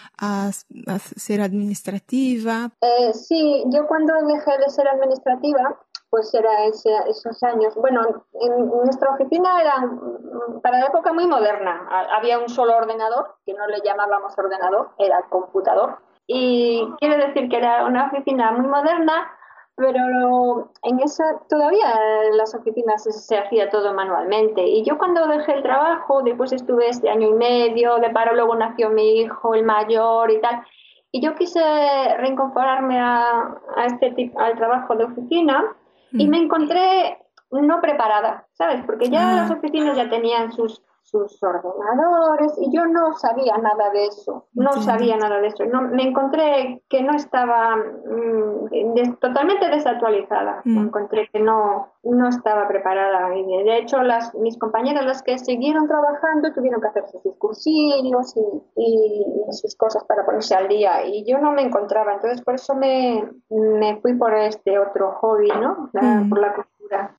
a ser administrativa? Sí, yo cuando dejé de ser administrativa, pues era esos años. Bueno, en nuestra oficina era para la época muy moderna. Había un solo ordenador, que no le llamábamos ordenador, era computador. Y quiere decir que era una oficina muy moderna, pero en esa todavía en las oficinas se hacía todo manualmente. Y yo cuando dejé el trabajo, después estuve este año y medio de paro, luego nació mi hijo, el mayor y tal. Y yo quise reincorporarme a este tipo, al trabajo de oficina y me encontré no preparada, ¿sabes? Porque ya las Ah, oficinas ya tenían sus ordenadores y yo no sabía nada de eso, no entiendo. sabía nada de eso. No, me encontré que no estaba totalmente desactualizada, me Mm, encontré que no estaba preparada y de hecho mis compañeras, las que siguieron trabajando, tuvieron que hacerse sus cursillos y sus cosas para ponerse al día y yo no me encontraba, entonces por eso me fui por este otro hobby, ¿no? Por mm. la costura.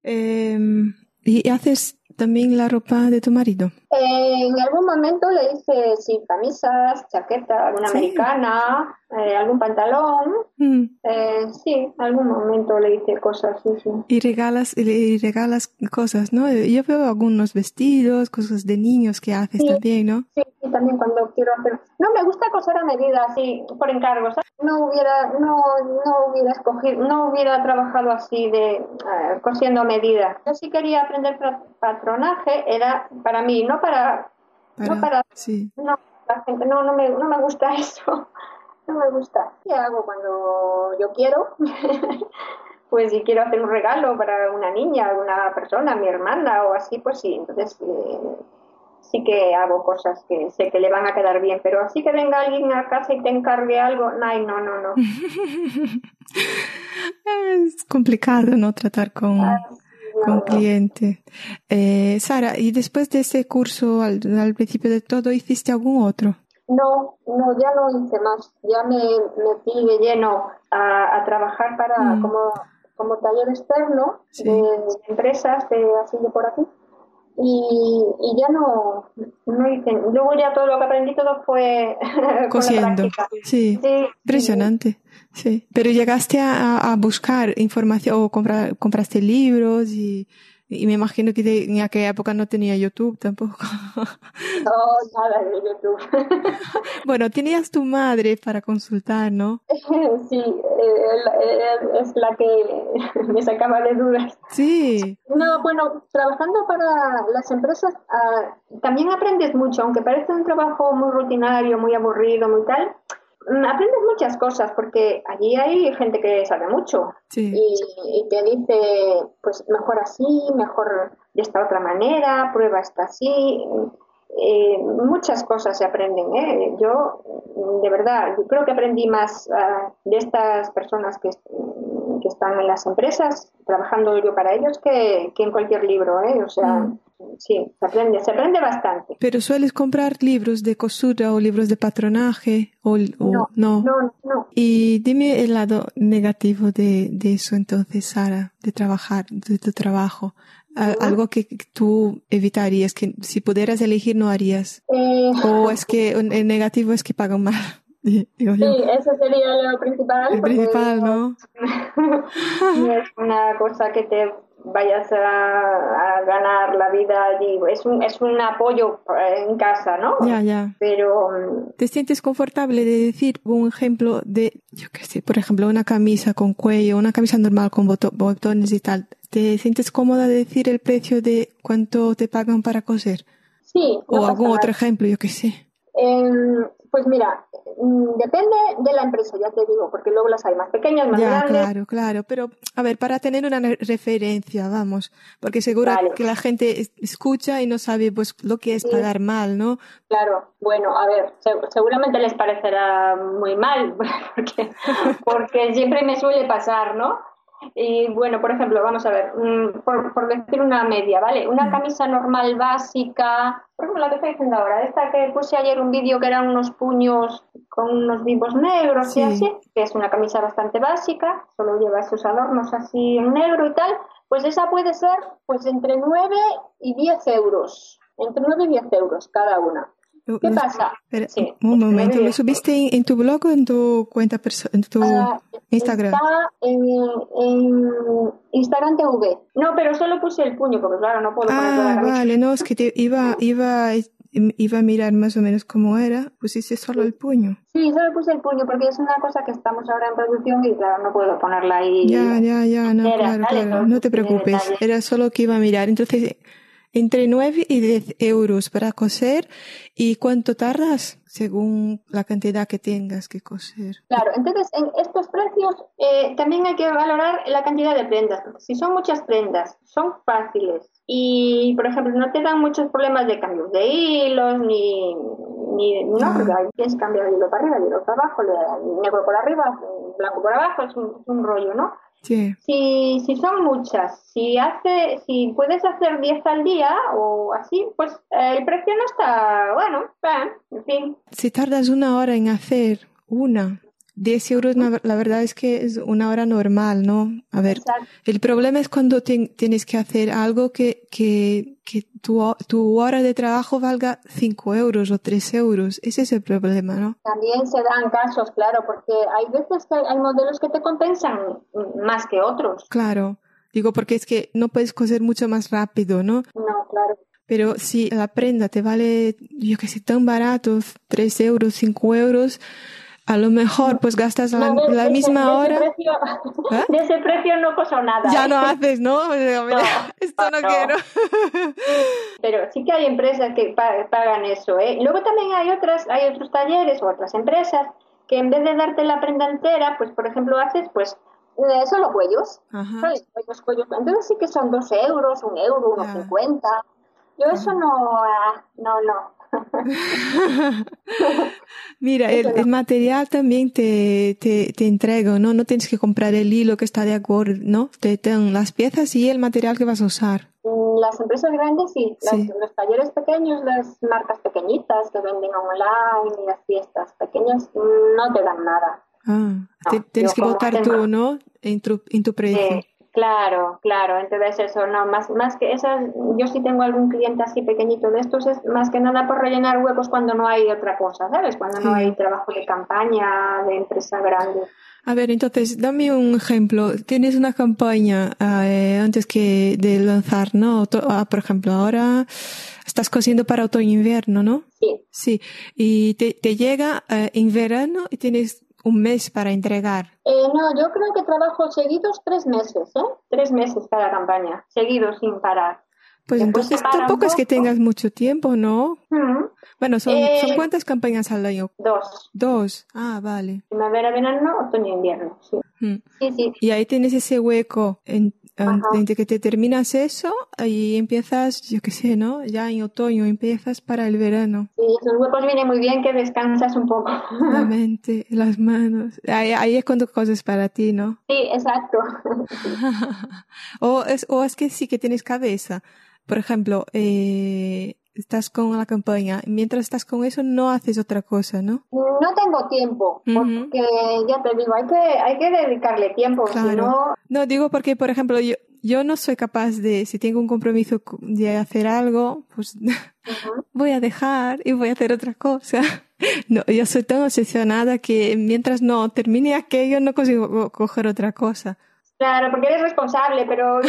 ¿Y haces también la ropa de tu marido? En algún momento le hice, sí, camisas, chaqueta, alguna Sí. americana, algún pantalón. Mm. Sí, en algún momento le hice cosas, sí, sí. Y regalas cosas, ¿no? Yo veo algunos vestidos, cosas de niños que haces Sí, también, ¿no? sí, sí, también cuando quiero hacer. No, me gusta coser a medida, así, por encargo, ¿sabes? No hubiera escogido, no hubiera trabajado así de cosiendo a medida. Yo sí quería aprender patronaje, era para mí, no para, Sí. no, la gente, no me gusta eso. No me gusta. ¿Qué hago cuando yo quiero? Pues si quiero hacer un regalo para una niña, alguna persona, mi hermana o así, pues sí. Entonces sí que hago cosas que sé que le van a quedar bien, pero así que venga alguien a casa y te encargue algo, ay, no, no, no. Es complicado, ¿no? Tratar con, Ay, sí, con no, no. cliente. Sara, ¿y después de ese curso, al principio de todo, hiciste algún otro? No, no, ya no hice más. Ya me metí de lleno a trabajar Mm, como taller externo sí, de empresas así de por aquí. Y ya no hice. Luego ya todo lo que aprendí todo fue con la cosiendo. práctica. Sí, Sí, sí. impresionante. Sí. Pero llegaste a buscar información o compraste libros y me imagino que en aquella época no tenía YouTube tampoco. No, nada de YouTube. Bueno, tenías tu madre para consultar, ¿no? Sí, es la que me sacaba de dudas. Sí, No, bueno, trabajando para las empresas también aprendes mucho, aunque parece un trabajo muy rutinario, muy aburrido, muy tal. Aprendes muchas cosas porque allí hay gente que sabe mucho sí. y te dice, pues mejor así, mejor de esta otra manera, prueba esta así. Muchas cosas se aprenden, ¿eh? Yo, de verdad, yo creo que aprendí más de estas personas que están en las empresas, trabajando yo para ellos, que en cualquier libro, ¿eh? O sea, Mm. sí, se aprende bastante. Pero sueles comprar libros de costura o libros de patronaje o No, no. no, no. Y dime el lado negativo de eso entonces, Sara, de trabajar, de tu trabajo. Ujú. Algo que tú evitarías, que si pudieras elegir no harías. Eh, O es que el negativo es que pagan mal, digo Sí, yo. eso sería lo principal, El porque principal, ¿no? no es una cosa que te vayas a ganar la vida allí. Es un apoyo en casa, Ya, ¿no? ya. Pero ¿Te sientes confortable de decir un ejemplo de, yo qué sé, por ejemplo, una camisa con cuello, una camisa normal con botones y tal? ¿Te sientes cómoda de decir el precio de cuánto te pagan para coser? sí, no O pasa algún otro nada. ejemplo, yo qué sé. Pues mira, depende de la empresa, ya te digo, porque luego las hay más pequeñas, más Ya, grandes. claro, claro. Pero, a ver, para tener una referencia, vamos, porque seguro Vale. que la gente escucha y no sabe, pues, lo que es Sí, pagar mal, ¿no? claro, bueno, a ver, seguramente les parecerá muy mal, porque siempre me suele pasar, ¿no? Y bueno, por ejemplo, vamos a ver, por decir una media, ¿vale? Una Mm, camisa normal básica, por ejemplo, la que estoy diciendo ahora, esta que puse ayer un vídeo que eran unos puños con unos vivos negros y Sí. así, que es una camisa bastante básica, solo lleva esos adornos así en negro y tal, pues esa puede ser pues entre 9 y 10 euros, entre 9 y 10 euros cada una. ¿Qué pasa? Espera, Sí, un entre 9 momento, y ¿lo 10 euros. subiste en tu blog o en tu cuenta en tu Instagram? Está en Instagram TV. No, pero solo puse el puño, porque claro, no puedo poner toda la camisa. Vale, no, es que iba a mirar más o menos cómo era. Pusiste solo el puño. Sí, solo puse el puño porque es una cosa que estamos ahora en producción y claro, no puedo ponerla ahí Ya, no, entera, claro, ¿vale? claro, no Entonces te tiene preocupes. detalles. Era solo que iba a mirar. Entonces, entre 9 y 10 euros para coser. ¿Y cuánto tardas? Según la cantidad que tengas que coser. Claro, entonces en estos precios también hay que valorar la cantidad de prendas, porque si son muchas prendas, son fáciles y, por ejemplo, no te dan muchos problemas de cambios de hilos, no, porque Ah, ahí tienes que cambiar el hilo para arriba, el hilo para abajo, el negro por arriba, el blanco por abajo, es un rollo, ¿no? sí. Si son muchas, si puedes hacer 10 al día o así, pues el precio no está, bueno, en fin. Si tardas una hora en hacer 10 euros, la verdad es que es una hora normal, ¿no? A ver, Exacto. el problema es cuando tienes que hacer algo que tu hora de trabajo valga 5 euros o 3 euros. Ese es el problema, ¿no? También se dan casos, claro, porque hay veces que hay modelos que te compensan más que otros. Claro. Digo, porque es que no puedes coser mucho más rápido, ¿no? No, claro. Pero si la prenda te vale, yo qué sé, tan barato, 3 euros, 5 euros, a lo mejor pues gastas No, la misma hora. ¿Eh? de ese precio no coso nada, Ya ¿eh? no haces, ¿no? Digo, mira, No, esto no no. quiero. Pero sí que hay empresas que pagan eso, ¿eh? Luego también hay otros talleres o otras empresas que en vez de darte la prenda entera, pues por ejemplo haces pues solo cuellos, Ajá, ¿sabes? Cuellos. Entonces sí que son 2 euros, 1 euro, ya. 1,50. Yo eso Ajá. no. Mira, Eso el no. material también te entrega, ¿no? No tienes que comprar el hilo que está de acuerdo, ¿no? Te dan las piezas y el material que vas a usar. Las empresas grandes sí, Sí. los talleres pequeños, las marcas pequeñitas que venden online y así estas pequeñas no te dan nada. Ah, No, tienes yo que como votar tengo, tú, ¿no? En tu precio. claro, entonces eso, no, más que esas, yo sí tengo algún cliente así pequeñito de estos, es más que nada por rellenar huecos cuando no hay otra cosa, ¿sabes? Cuando no hay Sí. trabajo de campaña, de empresa grande. A ver, entonces, dame un ejemplo. Tienes una campaña antes que de lanzar, ¿no? Por ejemplo, ahora estás cosiendo para otoño-invierno, ¿no? Sí. Sí. Y te llega en verano y tienes un mes para entregar. No, yo creo que trabajo seguidos 3 meses, ¿eh? 3 meses cada campaña, seguidos sin parar. Pues Después se entonces para un tampoco es que poco. tengas mucho tiempo, ¿no? Mm. Bueno, ¿son Eh, cuántas campañas al año? 2. 2. Ah, vale. Primavera, verano, otoño, invierno. Sí, Mm. sí. Y ahí tienes ese hueco Ajá. entre que te terminas eso y empiezas, yo qué sé, ¿no? Ya en otoño empiezas para el verano. Sí, esos huecos vienen muy bien que descansas un poco. La mente, las manos. Ahí es cuando cosas para ti, ¿no? Sí, exacto. Sí. O es que sí que tienes cabeza. Por ejemplo, estás con la campaña. Mientras estás con eso, no haces otra cosa, ¿no? No tengo tiempo, Ujú. porque ya te digo, hay que dedicarle tiempo, si Claro. no. No, digo porque, por ejemplo, yo no soy capaz si tengo un compromiso de hacer algo, pues Ujú. voy a dejar y voy a hacer otra cosa. No, yo soy tan obsesionada que mientras no termine aquello no consigo coger otra cosa. Claro, porque eres responsable, pero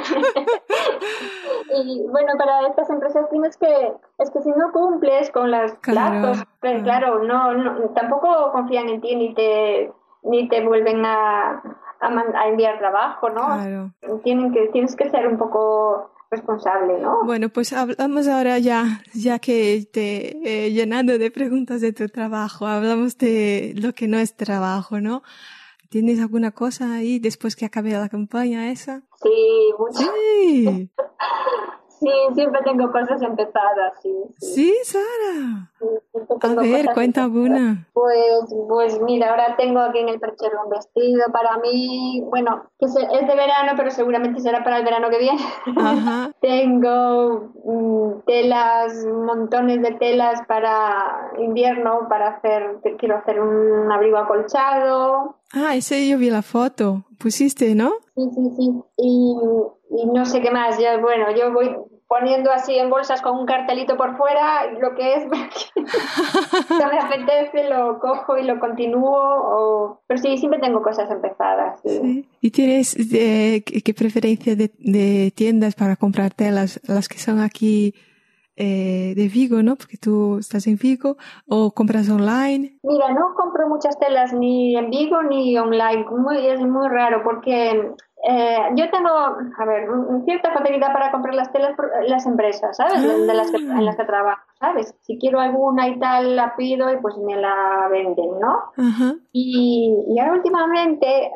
y bueno, para estas empresas tienes es que si no cumples con los plazos, Claro. pues, claro, tampoco confían en ti ni te vuelven a enviar trabajo, ¿no? Claro. Tienes que ser un poco responsable, ¿no? Bueno, pues hablamos ahora ya que te he llenado de preguntas de tu trabajo, hablamos de lo que no es trabajo, ¿no? ¿Tienes alguna cosa ahí después que acabe la campaña esa? Sí, mucho. Sí. Sí, siempre tengo cosas empezadas, sí. Sí, Sara. Sí, siempre A tengo ver, cosas cuenta empezadas. alguna. Pues mira, ahora tengo aquí en el perchero un vestido para mí, bueno, es de verano, pero seguramente será para el verano que viene. Ajá. Tengo telas, montones de telas para invierno, quiero hacer un abrigo acolchado. Ah, ese yo vi la foto. Pusiste, ¿no? Sí, sí, sí. Y no sé qué más. Bueno, yo voy poniendo así en bolsas con un cartelito por fuera lo que es, que me apetece, lo cojo y lo continúo. Pero sí, siempre tengo cosas empezadas. Sí. Sí. ¿Y tienes qué preferencia de tiendas para comprar telas? Las que son aquí de Vigo, ¿no? Porque tú estás en Vigo. ¿O compras online? Mira, no compro muchas telas ni en Vigo ni online. Es muy raro porque yo tengo, a ver, cierta facilidad para comprar las telas por las empresas, ¿sabes? En las Ah, que trabajo, ¿sabes? Si quiero alguna y tal, la pido y pues me la venden, ¿no? ajá. Y ahora últimamente,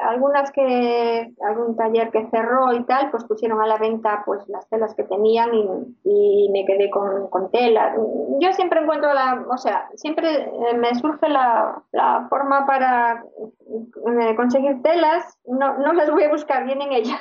algún taller que cerró y tal, pues pusieron a la venta pues las telas que tenían y me quedé con telas. Yo siempre encuentro siempre me surge la forma para conseguir telas, no las voy a buscar, vienen ellas.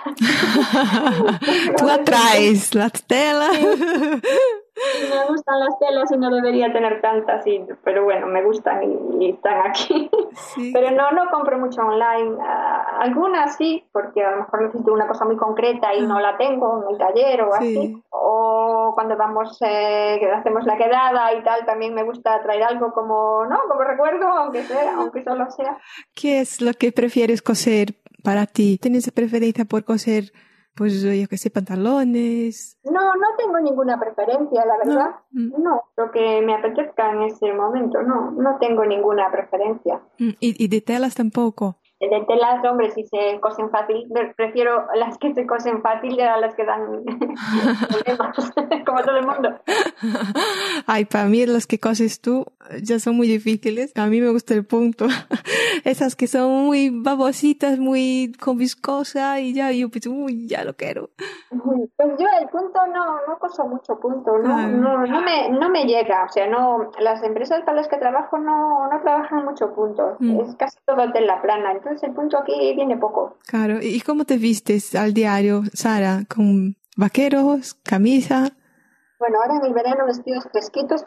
Tú Entonces, atraes las telas. sí, sí, me gustan las telas y no debería tener tantas, pero bueno, me gustan y están aquí. Sí, Pero no compro mucho online. Algunas sí, porque a lo mejor necesito una cosa muy concreta y no ah, la tengo en el taller o así. sí. O cuando vamos, que hacemos la quedada y tal, también me gusta traer algo como, ¿no? Como recuerdo, aunque solo sea. ¿Qué es lo que prefieres coser para ti? ¿Tienes preferencia por coser, pues yo qué sé, pantalones? No tengo ninguna preferencia, la verdad. No. Mm. No, lo que me apetezca en ese momento, no tengo ninguna preferencia. Y de telas tampoco. De telas, hombre, si se cosen fácil, prefiero las que se cosen fácil a las que dan problemas, como todo el mundo. Ay, para mí las que coses tú ya son muy difíciles. A mí me gusta el punto. Esas que son muy babositas, muy con viscosa y ya yo pienso, uy, ya lo quiero. Pues yo el punto no coso mucho punto, Ah, no me llega, o sea, no, las empresas para las que trabajo no trabajan mucho punto, mm, es casi todo tela plana, entonces el punto aquí viene poco. claro. ¿Y cómo te vistes al diario, Sara? ¿Con vaqueros, camisa? Bueno, ahora en el verano vestidos fresquitos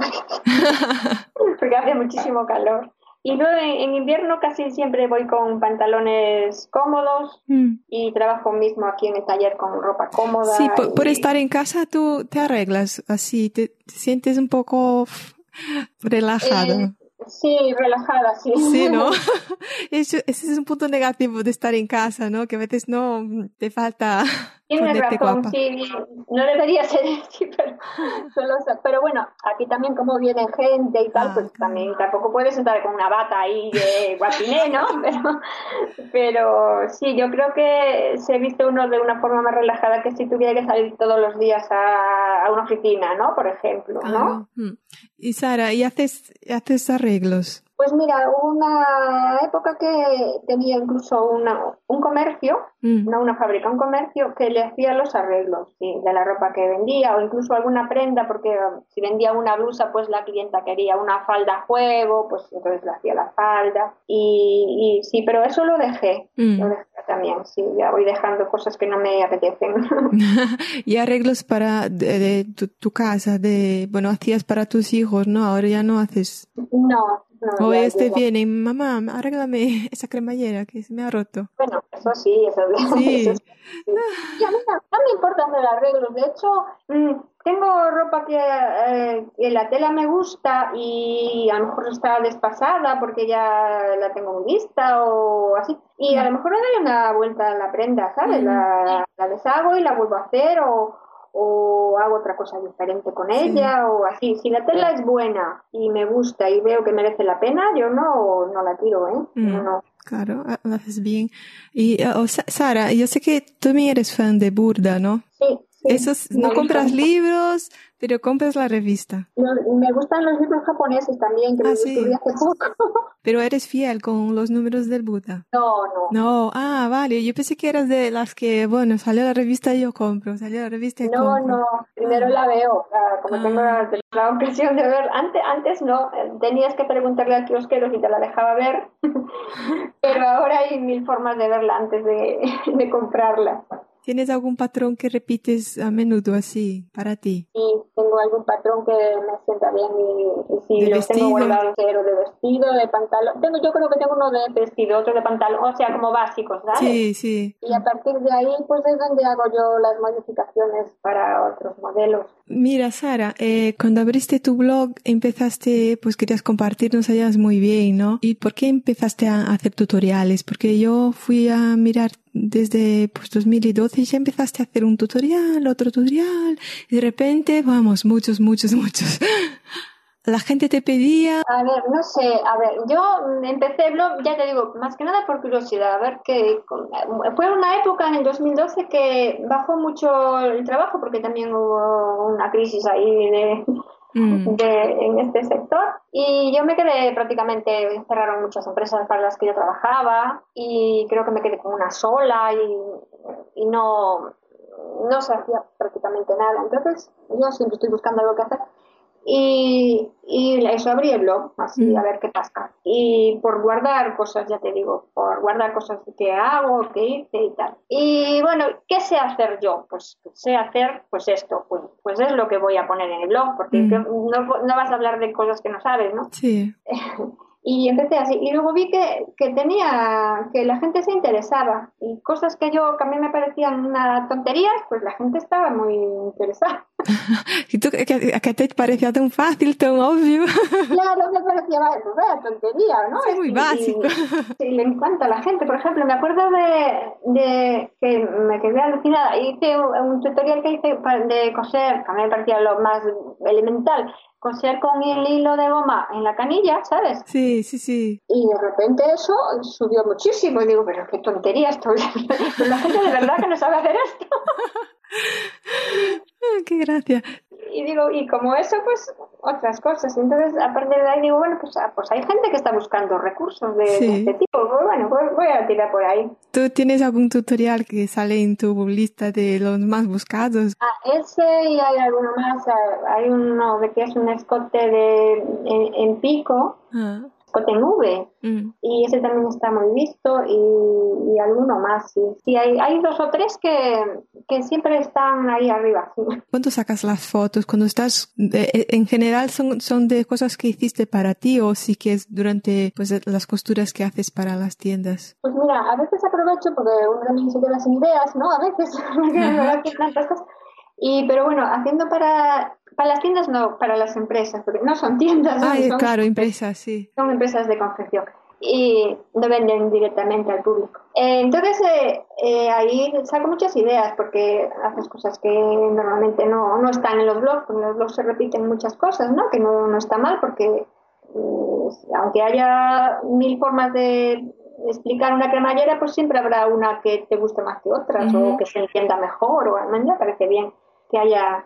porque hace muchísimo calor. Y luego en invierno casi siempre voy con pantalones cómodos Mm. y trabajo mismo aquí en el taller con ropa Sí, cómoda por y estar en casa tú te arreglas así, te sientes un poco eh, relajado. sí, relajada, sí. Sí, ¿no? Ese es un punto negativo de estar en casa, ¿no? Que a veces no te falta Tienes ponerte razón, guapa. sí, no debería ser así, pero bueno, aquí también como viene gente y tal, Ah, pues claro. también tampoco puedes estar con una bata ahí de guatiné, ¿no? Pero sí, yo creo que se viste uno de una forma más relajada que si tuviera que salir todos los días a una oficina, ¿no? Por ejemplo, ¿no? Claro. Y Sara, ¿y haces arreglos? Pues mira, hubo una época que tenía incluso un comercio, Mm. no una fábrica, un comercio que le hacía los arreglos, sí, de la ropa que vendía o incluso alguna prenda, porque si vendía una blusa, pues la clienta quería una falda a juego, pues entonces le hacía la falda. Y sí, pero eso lo Mm. dejé también, sí, ya voy dejando cosas que no me apetecen. Y arreglos para de tu casa, bueno, hacías para tus hijos, ¿no? Ahora ya no haces. No, O ya, ellos te vienen, mamá, arréglame esa cremallera que se me ha roto. bueno, eso sí, eso Sí. sí. Sí. Y a mí no me importa hacer arreglos. De hecho, tengo ropa que la tela me gusta y a lo mejor está desfasada porque ya la tengo muy vista o así. Y a Mm, lo mejor le doy una vuelta a la prenda, ¿sabes? mm, La deshago y la vuelvo a hacer o hago otra cosa diferente con sí. ella o así. Si la tela es buena y me gusta y veo que merece la pena, yo no la tiro, ¿eh? Mm, No. claro, lo haces bien. Y Sara, yo sé que tú también eres fan de Burda, ¿no? Sí, No compras libros, pero compras la revista. Me gustan los libros japoneses también, que los descubrí hace poco. Pero eres fiel con los números del Buda. No. Vale. Yo pensé que eras de las que, bueno, salió la revista y yo compro, salió la revista y compro. No. Primero la veo, como tengo la ocasión de ver. Antes no, tenías que preguntarle al kiosquero si te la dejaba ver. Pero ahora hay 1000 formas de verla antes de comprarla. ¿Tienes algún patrón que repites a menudo así para ti? Sí, tengo algún patrón que me sienta bien y sí, los tengo guardados, pero de vestido, de pantalón. Yo creo que tengo uno de vestido, otro de pantalón, o sea, como básicos, ¿sabes? Sí. Y a partir de ahí, pues es donde hago yo las modificaciones para otros modelos. Mira, Sara, cuando abriste tu blog, empezaste, pues querías compartir, nos hallas muy bien, ¿no? ¿Y por qué empezaste a hacer tutoriales? Porque yo fui a mirar desde 2012 y ya empezaste a hacer un tutorial, otro tutorial, y de repente, vamos, muchos. La gente te pedía... A ver, no sé, yo empecé blog, ya te digo, más que nada por curiosidad, a ver que fue una época en el 2012 que bajó mucho el trabajo porque también hubo una crisis ahí en este sector y yo me quedé prácticamente, cerraron muchas empresas para las que yo trabajaba y creo que me quedé con una sola y no se hacía prácticamente nada, entonces yo siempre estoy buscando algo que hacer. Y eso abrí el blog, así a ver qué pasa. Y por guardar cosas, ya te digo, por guardar cosas que hago, que hice y tal. Y bueno, ¿qué sé hacer yo? Pues sé hacer pues esto, pues es lo que voy a poner en el blog, porque no vas a hablar de cosas que no sabes, ¿no? Sí. Y empecé así, y luego vi que la gente se interesaba, y cosas que a mí me parecían una tonterías, pues la gente estaba muy interesada. ¿Y tú que te parecía tan fácil, tan obvio? Claro, me parecía una tontería, ¿no? Es muy básico. Y le encanta a la gente. Por ejemplo, me acuerdo de que me quedé alucinada. Hice un tutorial que hice de coser, que a mí me parecía lo más elemental, coser con el hilo de goma en la canilla, ¿sabes? Sí. Y de repente eso subió muchísimo. Y digo, pero qué tontería esto. Pero la gente de verdad que no sabe hacer esto. ¡Qué gracia! Y digo, y como eso, pues otras cosas. Entonces, a partir de ahí digo, bueno, pues hay gente que está buscando recursos de este tipo. Pues bueno, voy a tirar por ahí. ¿Tú tienes algún tutorial que sale en tu lista de los más buscados? Ese y hay alguno más. Hay uno de que es un escote en pico. Escote en V, y ese también está muy visto y alguno más, sí hay 2 o 3 que siempre están ahí arriba. Sí. ¿Cuándo sacas las fotos? Cuando estás, en general son de cosas que hiciste para ti o sí que es durante pues las costuras que haces para las tiendas? Pues mira, a veces aprovecho porque uno también se queda sin ideas, ¿no? A veces que tantas cosas. Pero bueno, haciendo para las tiendas no, para las empresas, porque no son tiendas. Claro, empresas, sí. Son empresas de confección y no venden directamente al público. Entonces ahí saco muchas ideas porque haces cosas que normalmente no están en los blogs, porque en los blogs se repiten muchas cosas, ¿no? Que no está mal porque aunque haya 1000 formas de explicar una cremallera, pues siempre habrá una que te guste más que otras o que se entienda mejor, o a mí me parece bien que haya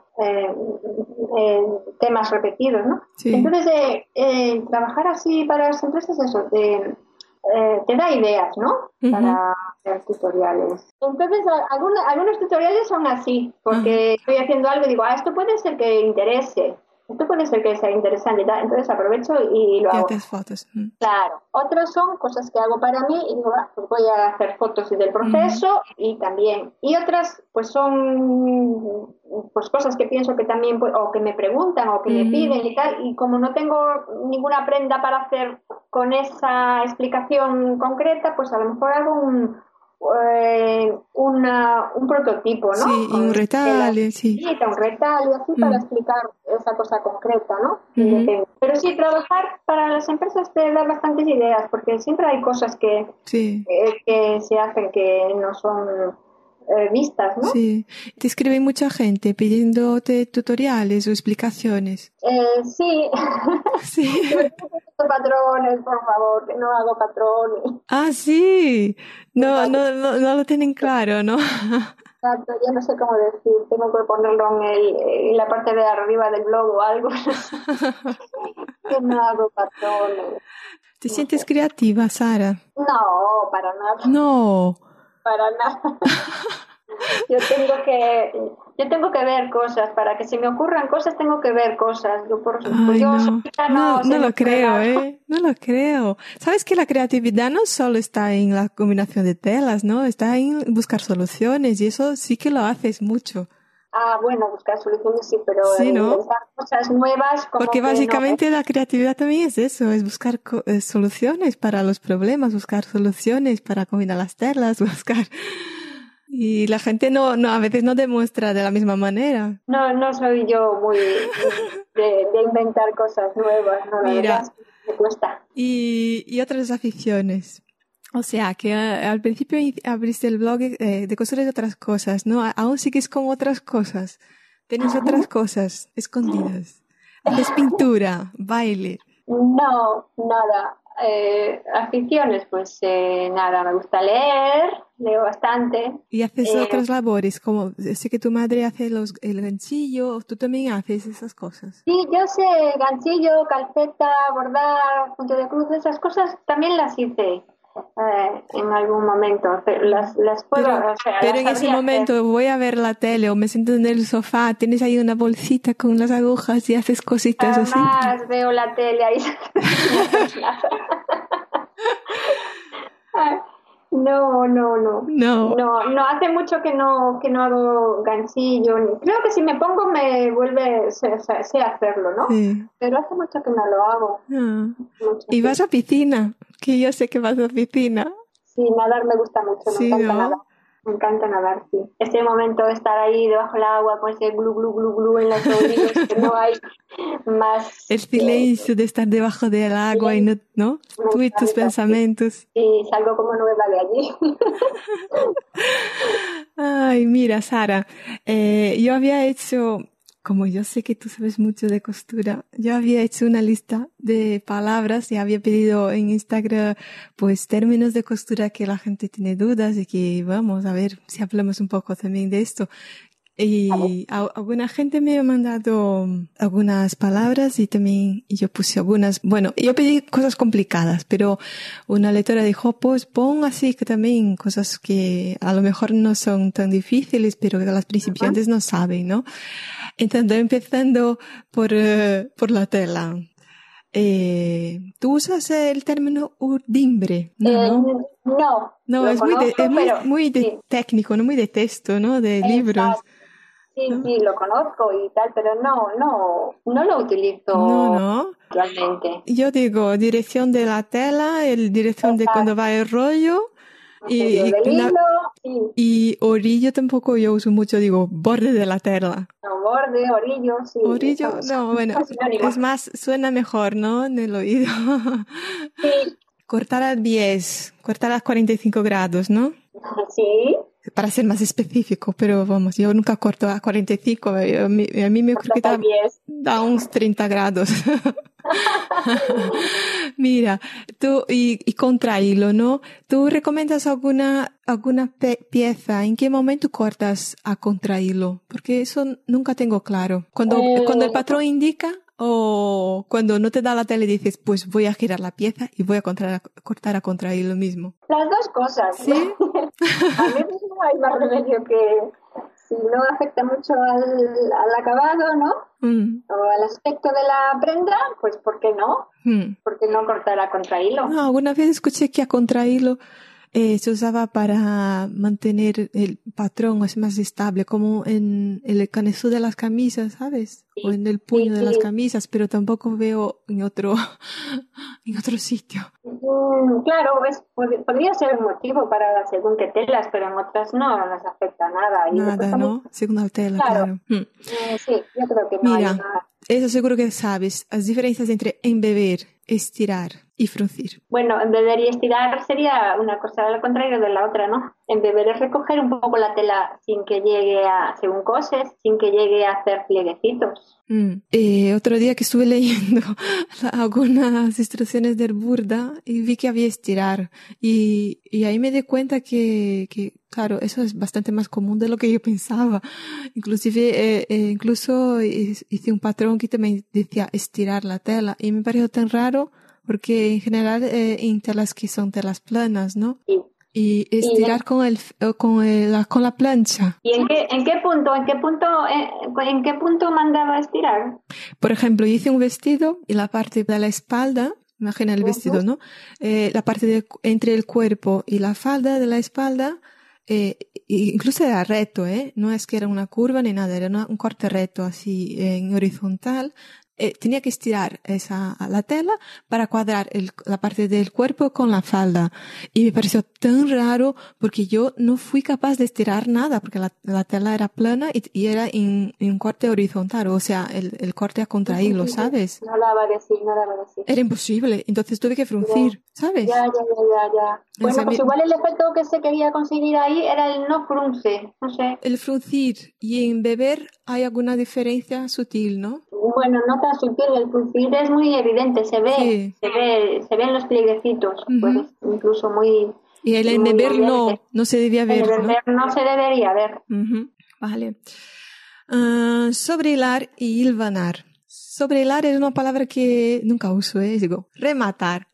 temas repetidos, ¿no? Sí. Entonces, trabajar así para las empresas, eso, te da ideas, ¿no? Para hacer tutoriales. Entonces, algunos tutoriales son así, porque estoy haciendo algo y digo, esto puede ser que interese. Esto puede ser que sea interesante, entonces aprovecho y lo hago. Haces fotos. Claro. Otras son cosas que hago para mí y digo, pues voy a hacer fotos del proceso y también. Y otras, pues son pues cosas que pienso que también, o que me preguntan o que me piden y tal. Y como no tengo ninguna prenda para hacer con esa explicación concreta, pues a lo mejor hago un prototipo, ¿no? Sí, y un retal, sí. Un retal y así para explicar esa cosa concreta, ¿no? Pero sí, trabajar para las empresas te da bastantes ideas, porque siempre hay cosas que se hacen que no son vistas, ¿no? Sí. Te escribe mucha gente pidiéndote tutoriales o explicaciones. Sí. Sí. Patrones, por favor, que no hago patrones. Sí. No lo tienen claro, ¿no? Exacto, ya no sé cómo decir, tengo que ponerlo en la parte de arriba del blog o algo. Que no hago patrones, ¿Te no sé. sientes creativa, Sara? No, para nada, No. para nada. Yo tengo que, yo tengo que ver cosas, para que se me ocurran cosas tengo que ver cosas. Pues Ay, yo no. solita No, no se no me lo ocurre creo, nada. ¿eh? No lo creo. Sabes que la creatividad no solo está en la combinación de telas, ¿no? Está en buscar soluciones y eso sí que lo haces mucho. Ah, bueno, buscar soluciones sí, pero Sí, ¿no? inventar cosas nuevas como Porque que no. básicamente la creatividad también es eso, es buscar soluciones para los problemas, buscar soluciones para combinar las telas, buscar... Y la gente a veces no demuestra de la misma manera. No, no soy yo muy de inventar cosas nuevas, no, la verdad Mira, es que me cuesta. y otras aficiones. O sea, que al principio abriste el blog de costura de otras cosas, ¿no? Aún sigues con otras cosas. Tienes otras cosas escondidas. Haces pintura, baile. No, nada. Aficiones, pues nada, me gusta leer, leo bastante. Y haces Eh, otras labores, como sé que tu madre hace el ganchillo, tú también haces esas cosas. sí, yo sé ganchillo, calceta, bordar, punto de cruz, esas cosas también las hice en algún momento. Las puedo, Pero, o sea, pero las en ese sabría hacer. momento voy a ver la tele o me siento en el sofá, tienes ahí una bolsita con las agujas y haces cositas así. Además veo la tele ahí sin hacer nada. Ay, no, no, no. No. No, no hace mucho que no hago ganchillo. Creo que si me pongo me vuelve, sé hacerlo, ¿no? Sí. Pero hace mucho que no lo hago. Ah. Mucho, Y sí. vas a piscina, que yo sé que vas a piscina. Sí, nadar me gusta mucho, me Sí, encanta nadar. ¿no? Me encanta nadar, sí. Ese momento de estar ahí debajo del agua con ese glu, glu, glu, glu en los oídos, que no hay más El silencio de estar debajo del agua y no, silencio, ¿no? me Tú y tus encanta, sí. pensamientos. Y salgo como nueva de allí. Ay, mira, Sara, yo había hecho, como yo sé que tú sabes mucho de costura, yo había hecho una lista de palabras y había pedido en Instagram, pues, términos de costura que la gente tiene dudas y que vamos a ver si hablamos un poco también de esto. ¿Vale? Y alguna gente me ha mandado algunas palabras y también y yo puse algunas. Bueno, yo pedí cosas complicadas, pero una lectora dijo, pues pon así que también cosas que a lo mejor no son tan difíciles, pero que las Ajá. principiantes no saben, ¿no? Entonces, empezando por la tela. ¿Tú usas el término urdimbre? No, ¿no? No, No, lo es conozco, pero muy de sí, técnico, no muy de texto, ¿no? De libros. exacto. Sí, ¿No? sí, lo conozco y tal, pero no lo No, utilizo no. actualmente. Yo digo dirección de la tela, el dirección de cuando Exacto. va el rollo En serio, del hilo, sí. y orillo tampoco yo uso mucho, digo borde de la tela. No, borde, orillo, sí, Orillo, no, bueno, son sinónimos. es más, suena mejor, ¿no? En el oído. Sí, Cortar a 10, cortar a 45 grados, ¿no? sí, Para ser más específico, pero vamos, yo nunca corto a 45, a mí me creo que cortas al pies. da unos 30 grados. Mira, tú y contrahilo, ¿no? ¿Tú recomiendas alguna pieza? ¿En qué momento cortas a contrahilo? Porque eso nunca tengo claro. Cuando el patrón indica o cuando no te da la tele dices, pues voy a girar la pieza y voy a cortar a contrahilo mismo. Las dos cosas. ¿Sí? A mí no hay más remedio que si no afecta mucho al acabado, ¿no? Mm, O al aspecto de la prenda, pues ¿por qué no? mm. ¿Por qué no cortar a contrahilo? No, alguna vez escuché que a contrahilo se usaba para mantener el patrón es más estable, como en el canesú de las camisas, ¿sabes? O Sí, en el sí, puño de las sí. camisas, pero tampoco veo en otro, en otro sitio. Claro, podría ser un motivo para según qué telas, pero en otras no nos afecta nada y me Nada, cuesta mucho. ¿no? Según la tela, Claro, claro. Mm. sí, yo creo que no hay Mira, una. eso seguro que sabes, las diferencias entre embeber, estirar. y fruncir. Bueno, embeber y estirar sería una cosa al contrario de la otra, ¿no? Embeber es recoger un poco la tela sin que llegue a, según coses, sin que llegue a hacer plieguecitos. Otro día que estuve leyendo algunas instrucciones del Burda y vi que había estirar y ahí me di cuenta que claro, eso es bastante más común de lo que yo pensaba. Inclusive, incluso hice un patrón que también decía estirar la tela y me pareció tan raro porque en general en telas que son telas planas, ¿no? Sí. Y estirar con la plancha. ¿Y en qué punto mandaba estirar? Por ejemplo, hice un vestido y la parte de la espalda, imagina el vestido, ¿no? La parte entre el cuerpo y la falda de la espalda, incluso era recto, no es que era una curva ni nada, era un corte recto así en horizontal. Tenía que estirar la tela para cuadrar la parte del cuerpo con la falda. Y me pareció tan raro porque yo no fui capaz de estirar nada porque la tela era plana y era en un corte horizontal, o sea, el corte a contrahilo, ¿sabes? No daba de sí. Era imposible, entonces tuve que fruncir, ¿sabes? Ya. Bueno, O sea, pues igual el efecto que se quería conseguir ahí era el no frunce, no sé. El fruncir y en beber hay alguna diferencia sutil, ¿no? Bueno, no tan sutil, el fruncir es muy evidente, se ve en los plieguecitos, pues incluso muy... Y el beber no se debía ver, ¿no? No se debería ver. Vale. Sobre hilar y hilvanar. Sobre hilar es una palabra que nunca uso, digo, rematar.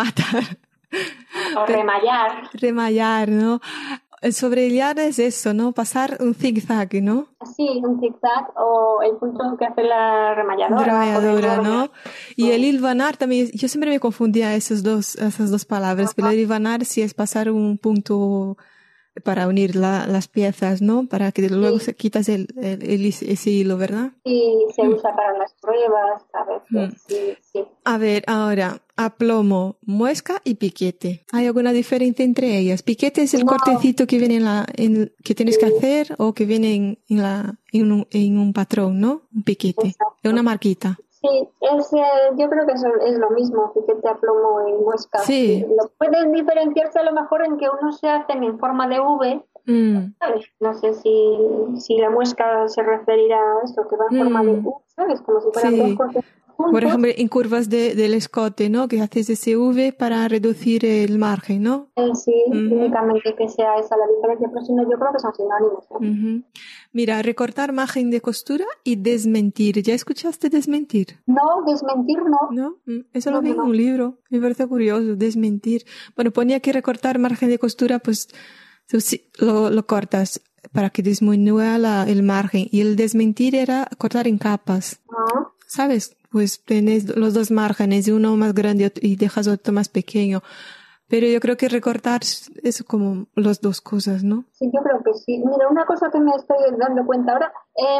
O remallar. Remallar, ¿no? Sobre hilar es eso, ¿no? Pasar un zigzag, ¿no? Sí, un zigzag o el punto que hace la remalladora. ¿no? Y el hilvanar también, yo siempre me confundía esas dos palabras, pero el hilvanar sí es pasar un punto para unir las piezas, ¿no? Para que luego se quitas ese hilo, ¿verdad? Sí, se usa para las pruebas, a veces, sí. A ver, ahora, aplomo, muesca y piquete. ¿Hay alguna diferencia entre ellas? Piquete es el cortecito que viene que tienes que hacer o que viene en un patrón, ¿no? Un piquete, es una marquita. Sí, yo creo que es lo mismo, piquete, aplomo y muesca. Sí. Lo pueden diferenciarse a lo mejor en que uno se hacen en forma de V. ¿Sabes? No sé si la muesca se referirá a esto, que va en forma de U, ¿sabes? Como si fueran dos cortes juntos. Por ejemplo, en curvas del escote, ¿no? Que haces ese V para reducir el margen, ¿no? Sí, únicamente que sea esa la diferencia, pero si no, yo creo que son sinónimos. Mira, recortar margen de costura y desmentir. ¿Ya escuchaste desmentir? No, desmentir no. ¿No? Eso lo vi en un libro. Me parece curioso, desmentir. Bueno, ponía que recortar margen de costura, pues tú lo cortas para que disminuya el margen. Y el desmentir era cortar en capas. ¿Sabes? Pues tienes los dos márgenes, uno más grande y dejas otro más pequeño. Pero yo creo que recortar es como las dos cosas, ¿no? Sí, yo creo que sí. Mira, una cosa que me estoy dando cuenta ahora,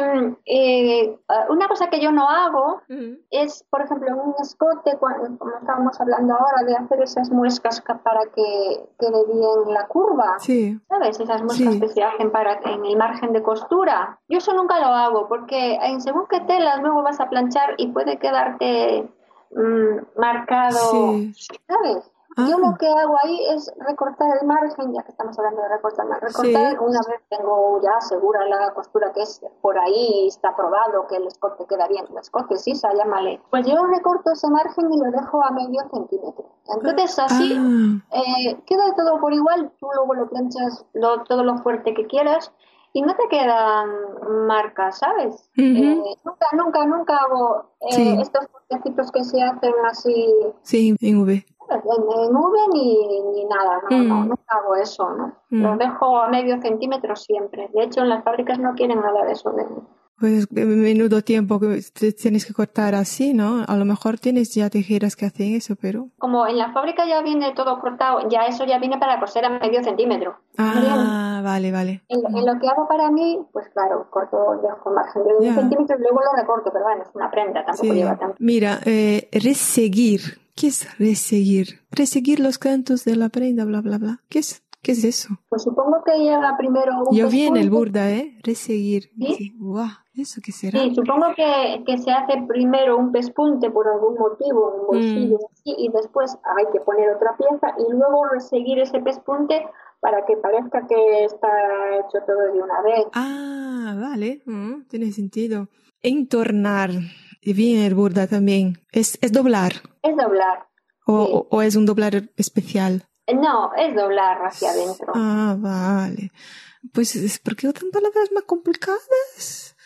una cosa que yo no hago es, por ejemplo, en un escote, como estábamos hablando ahora, de hacer esas muescas para que quede bien la curva. Sí. ¿Sabes? Esas muescas que se hacen en el margen de costura. Yo eso nunca lo hago porque según qué telas luego vas a planchar y puede quedarte marcado, ¿sabes? Yo lo que hago ahí es recortar el margen, ya que estamos hablando de recortar, una vez tengo ya segura la costura que es por ahí, está probado que el escote queda bien, el escote sisa, llámale. Pues yo recorto ese margen y lo dejo a medio centímetro. Entonces así queda todo por igual, tú luego lo planchas todo lo fuerte que quieras y no te quedan marcas, ¿sabes? Nunca hago estos cortecitos que se hacen así. Sí, en V. En V ni nada, nunca hago eso, ¿no? Lo dejo a medio centímetro siempre. De hecho, en las fábricas no quieren nada de eso. Pues menudo tiempo que tienes que cortar así, ¿no? A lo mejor tienes ya tijeras que hacen eso, pero... Como en la fábrica ya viene todo cortado, ya eso ya viene para coser a medio centímetro. Vale. En lo que hago para mí, pues claro, dejo margen de un centímetro y luego lo recorto, pero bueno, es una prenda, tampoco lleva tanto. Mira, reseguir. ¿Qué es reseguir? Reseguir los cantos de la prenda, bla, bla, bla. ¿Qué ¿Qué es eso? Pues supongo que lleva primero un Yo vi en el pespunte. Burda, reseguir. ¿Sí? Guau, ¿eso qué será? Sí, supongo que se hace primero un pespunte por algún motivo, un bolsillo así, y después hay que poner otra pieza y luego reseguir ese pespunte para que parezca que está hecho todo de una vez. Ah, vale, tiene sentido. Entornar, vi en el Burda también. ¿Es doblar? Es doblar, sí. ¿O es un doblar especial? No, es doblar hacia adentro. Ah, vale. Pues, ¿por qué usan palabras más complicadas?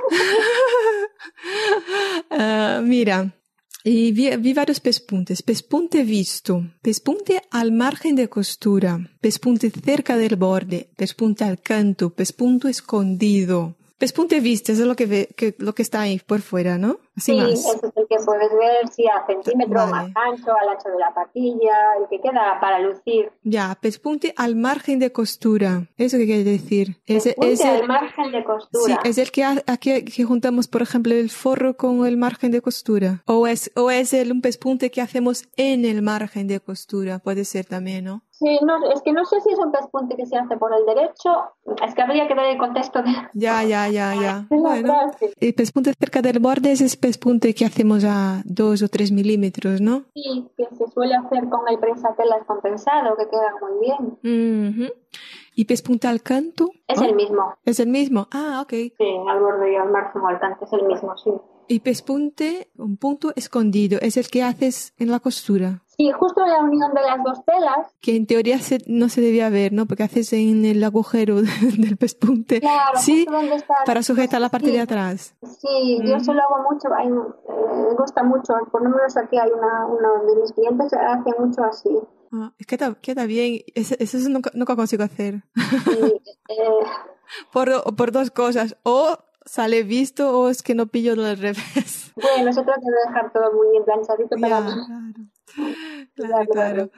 Mira, y vi varios pespuntes. Pespunte visto, pespunte al margen de costura, pespunte cerca del borde, pespunte al canto, pespunte escondido. Pespunte visto, eso es lo que está ahí por fuera, ¿no? Así Sí, más. ese es el que puedes ver si a centímetro Vale. más ancho, al ancho de la patilla, el que queda para lucir. Ya, pespunte al margen de costura. ¿Eso qué quiere decir? Pespunte al margen de Sí, costura. es el que juntamos, por ejemplo, el forro con el margen de costura. O es un pespunte que hacemos en el margen de costura. Puede ser también, ¿no? Sí, no, es que no sé si es un pespunte que se hace por el derecho, es que habría que ver el contexto de Ya. de la Bueno, frase. el pespunte cerca del borde es ese pespunte que hacemos a 2 o 3 milímetros, ¿no? Sí, que se suele hacer con el prensatelas compensado, que queda muy bien. Ujú. ¿Y pespunte al canto? Es ¿Oh? el mismo. ¿Es el mismo? Ah, ok. Sí, al borde y al margen o al canto es el mismo, sí. Y pespunte, un punto escondido, es el que haces en la costura. Sí, justo en la unión de las dos telas. Que en teoría no se debía ver, ¿no? Porque haces en el agujero del pespunte. Claro, Sí, justo donde está. para sujetar la parte de Sí, atrás. sí, yo se lo hago mucho, me gusta mucho, por lo menos aquí hay uno de mis clientes que hace mucho así. Ah, queda bien. Eso nunca consigo hacer. Y, Por dos cosas. O sale visto o es que no pillo del revés. bueno, se trata de dejar todo muy bien planchadito para Ya, claro.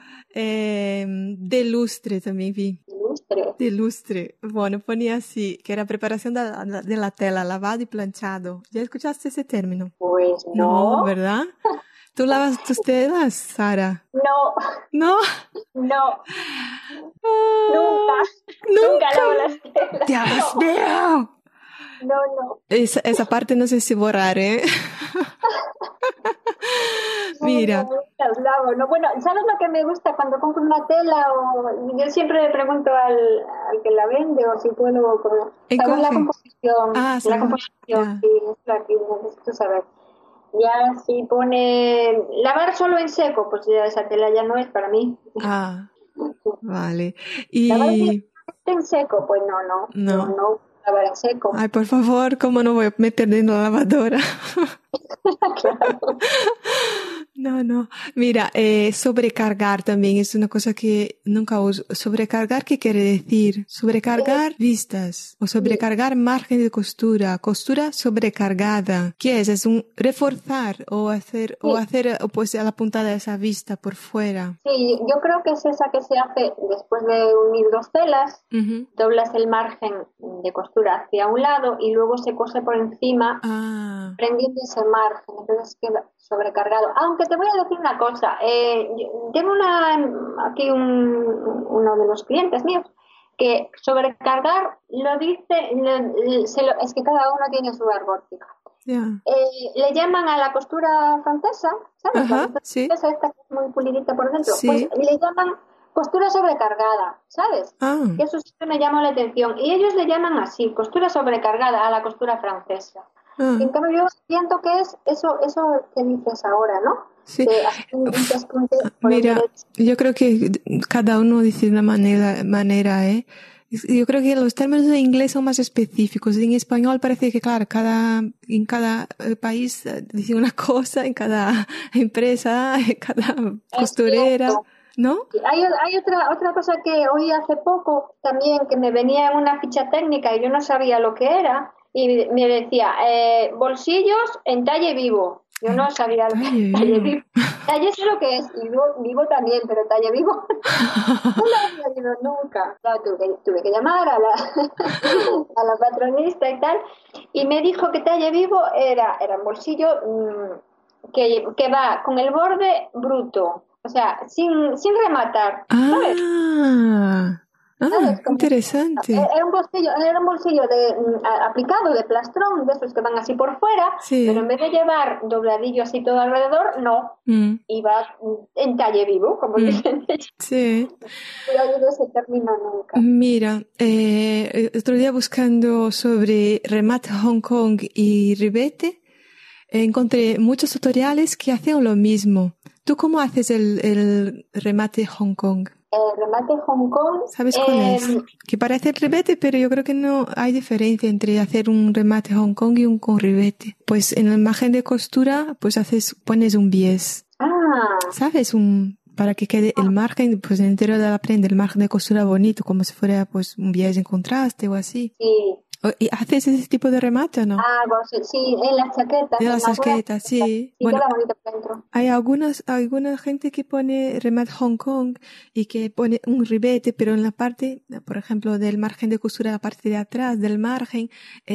De lustre también vi. ilustre. De lustre. Bueno, ponía así, que era preparación de la tela, lavado y planchado. ¿Ya escuchaste ese término? Pues No, no, ¿verdad? ¿Tú lavas tus telas, Sara? no, ¿No? no, nunca, Ah, nunca nunca. lavo las telas. Dios mío. No. Esa parte no sé si borrar, ¿eh? Mira, No las lavo, no. Bueno, ¿sabes lo que me gusta cuando compro una tela? Yo siempre le pregunto al que la vende o si puedo saber la encoge. composición. Ah, La sabe. composición, Ya. sí, es la que necesito saber. Ya si pone lavar solo en seco, pues ya esa tela ya no es para mí. Ah, vale. Lavar Y en seco, pues no. no lavar en seco. Ay, por favor, ¿cómo no voy a meter en la lavadora? Claro. No. Mira, sobrecargar también es una cosa que nunca uso. ¿Sobrecargar qué quiere decir? Sobrecargar vistas o sobrecargar margen de costura, costura sobrecargada. ¿Qué es? Es un reforzar o hacer pues a la puntada de esa vista por fuera. Sí, yo creo que es esa que se hace después de unir dos telas, Ujú. doblas el margen de costura hacia un lado y luego se cose por encima Ah, prendiendo ese margen, entonces queda sobrecargado. Aunque te voy a decir una cosa, tengo aquí uno de los clientes míos que sobrecargar lo dice, es que cada uno tiene su argot. ya. Le llaman a la costura francesa, ¿sabes? La Ajá, costura sí, francesa esta que es muy pulidita por dentro, pues sí. le llaman costura sobrecargada, ¿sabes? Ah, Que eso siempre me llamó la atención. Y ellos le llaman así, costura sobrecargada a la costura francesa. ah, En cambio, yo siento que es eso que dices ahora, ¿no? sí. De hacer un Uf, pespunte por el mira, derecho. yo creo que cada uno dice de una manera, ¿eh? Yo creo que los términos en inglés son más específicos. En español parece que, claro, en cada país dice una cosa, en cada empresa, en cada Es costurera, cierto. ¿no? Hay otra cosa que oí hace poco también que me venía en una ficha técnica y yo no sabía lo que era y me decía bolsillos en talle vivo. Yo no sabía lo que Talle era talle vivo. vivo. Talle sé lo que es y vivo también, pero talle vivo no lo había oído nunca. Claro, tuve que llamar a la, a la patronista y tal y me dijo que talle vivo era un bolsillo que va con el borde bruto. O sea, sin rematar, ¿sabes? Ah, ¿sabes? Interesante. Era un bolsillo aplicado de plastrón, de esos que van así por fuera, Sí. pero en vez de llevar dobladillo así todo alrededor, no. Iba en talle vivo, como dicen ellos. Sí. Pero yo no se termina nunca. Mira, otro día buscando sobre remate Hong Kong y ribete, encontré muchos tutoriales que hacen lo mismo. ¿Tú cómo haces el remate Hong Kong? El remate Hong Kong. ¿Sabes cuál es? Que parece el ribete, pero yo creo que no hay diferencia entre hacer un remate Hong Kong y un con ribete. Pues en la imagen de costura, pues pones un bies. ¿Sabes? Para que quede el margen, pues entero de la prenda, el margen de costura bonito, como si fuera pues un bies en contraste o así. Sí. ¿Y haces ese tipo de remate o no? Sí, en las chaquetas. En las chaquetas, sí. Sí, Bueno, queda bonito dentro. hay alguna gente que pone remate Hong Kong y que pone un ribete, pero en la parte, por ejemplo, del margen de costura, la parte de atrás del margen,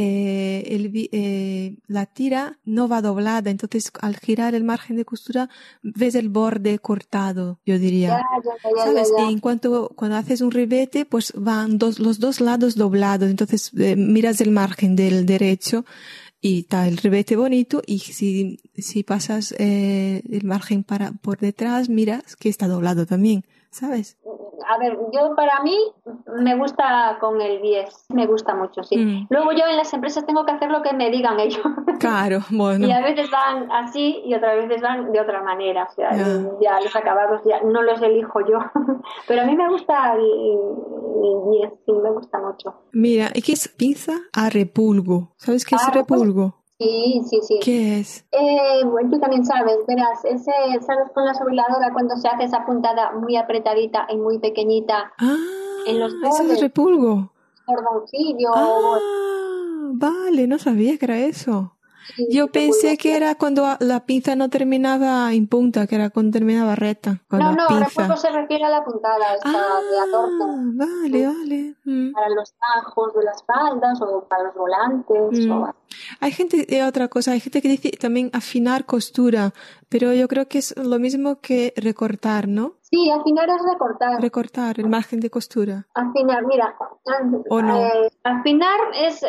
la tira no va doblada, entonces al girar el margen de costura ves el borde cortado, yo diría. ¿Sabes? Y cuando haces un ribete, pues van los dos lados doblados, entonces miras el margen del derecho y está el ribete bonito, y si pasas el margen por detrás, miras que está doblado también, ¿sabes? A ver, para mí me gusta con el bies, me gusta mucho, sí. Luego yo en las empresas tengo que hacer lo que me digan ellos. Claro, bueno. Y a veces van así y otras veces van de otra manera, o sea, ya los acabados ya no los elijo yo. Pero a mí me gusta el bies, sí, me gusta mucho. Mira, ¿y qué es pinza a repulgo? ¿Sabes qué es repulgo? Sí. ¿Qué es? Bueno, tú también sabes, verás, ¿sabes con la soldadura cuando se hace esa puntada muy apretadita y muy pequeñita? En los bordes, eso es repulgo. Cordoncillo. Vale, no sabía que era eso. Yo pensé que era cuando la pinza no terminaba en punta, que era cuando terminaba recta. No, repulgo se refiere a la puntada esta de adorno. Vale. Para los tajos de las faldas o para los volantes. Hay otra cosa, hay gente que dice también afinar costura, pero yo creo que es lo mismo que recortar, ¿no? Sí, afinar es recortar. Recortar el margen de costura. Afinar, mira. ¿O no? Afinar es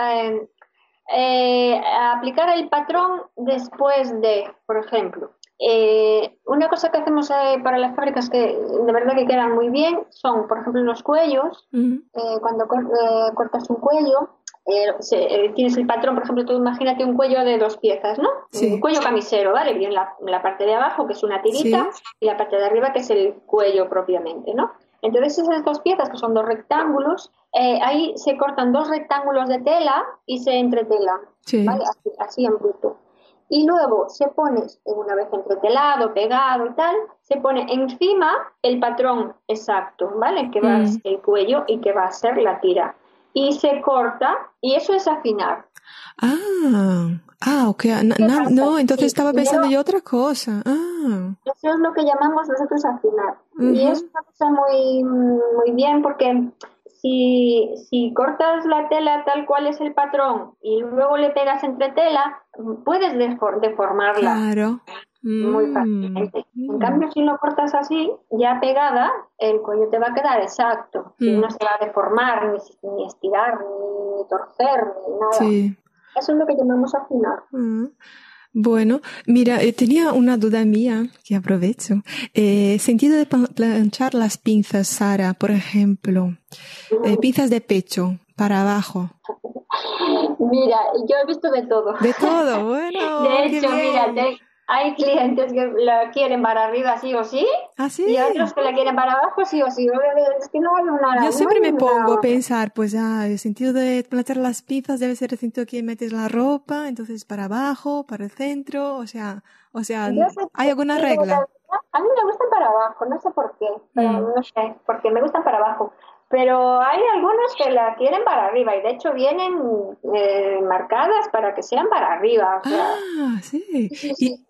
aplicar el patrón después de, por ejemplo. Una cosa que hacemos para las fábricas que de verdad que quedan muy bien son, por ejemplo, los cuellos. Cuando cortas un cuello, tienes el patrón, por ejemplo, tú imagínate un cuello de 2 piezas, ¿no? Sí. Un cuello camisero, ¿vale? Bien la parte de abajo, que es una tirita, y la parte de arriba, que es el cuello propiamente, ¿no? Entonces esas 2 piezas, que son 2 rectángulos, ahí se cortan 2 rectángulos de tela y se entretela, ¿vale? Así en bruto. Y luego se pone, una vez entretelado, pegado y tal, se pone encima el patrón exacto, ¿vale? Que va a ser el cuello y que va a ser la tira. Y se corta, y eso es afinar. Ok. No, entonces estaba pensando yo otra cosa. Eso es lo que llamamos nosotros afinar. Y es una cosa muy, muy bien porque si cortas la tela tal cual es el patrón y luego le pegas entre tela, puedes deformarla. Claro. Muy fácilmente. En cambio, si lo cortas así, ya pegada, el cuello te va a quedar exacto. No se va a deformar, ni estirar, ni torcer, ni nada. Sí. Eso es lo que llamamos afinar. Bueno, mira, tenía una duda mía, que aprovecho. Sentido de planchar las pinzas, Sara, por ejemplo. Pinzas de pecho, para abajo. Mira, yo he visto de todo. De todo, bueno. De hecho, mira, hay clientes que la quieren para arriba sí o sí. ¿Sí? Y otros que la quieren para abajo sí o sí. Es que no hay una... Yo siempre me pongo a pensar, pues el sentido de planchar las pinzas debe ser el sentido que metes la ropa, entonces para abajo, para el centro, o sea, ¿hay alguna regla? A mí me gustan para abajo, no sé por qué, pero no sé, porque me gustan para abajo. Pero hay algunos que la quieren para arriba y de hecho vienen marcadas para que sean para arriba. O sea, sí.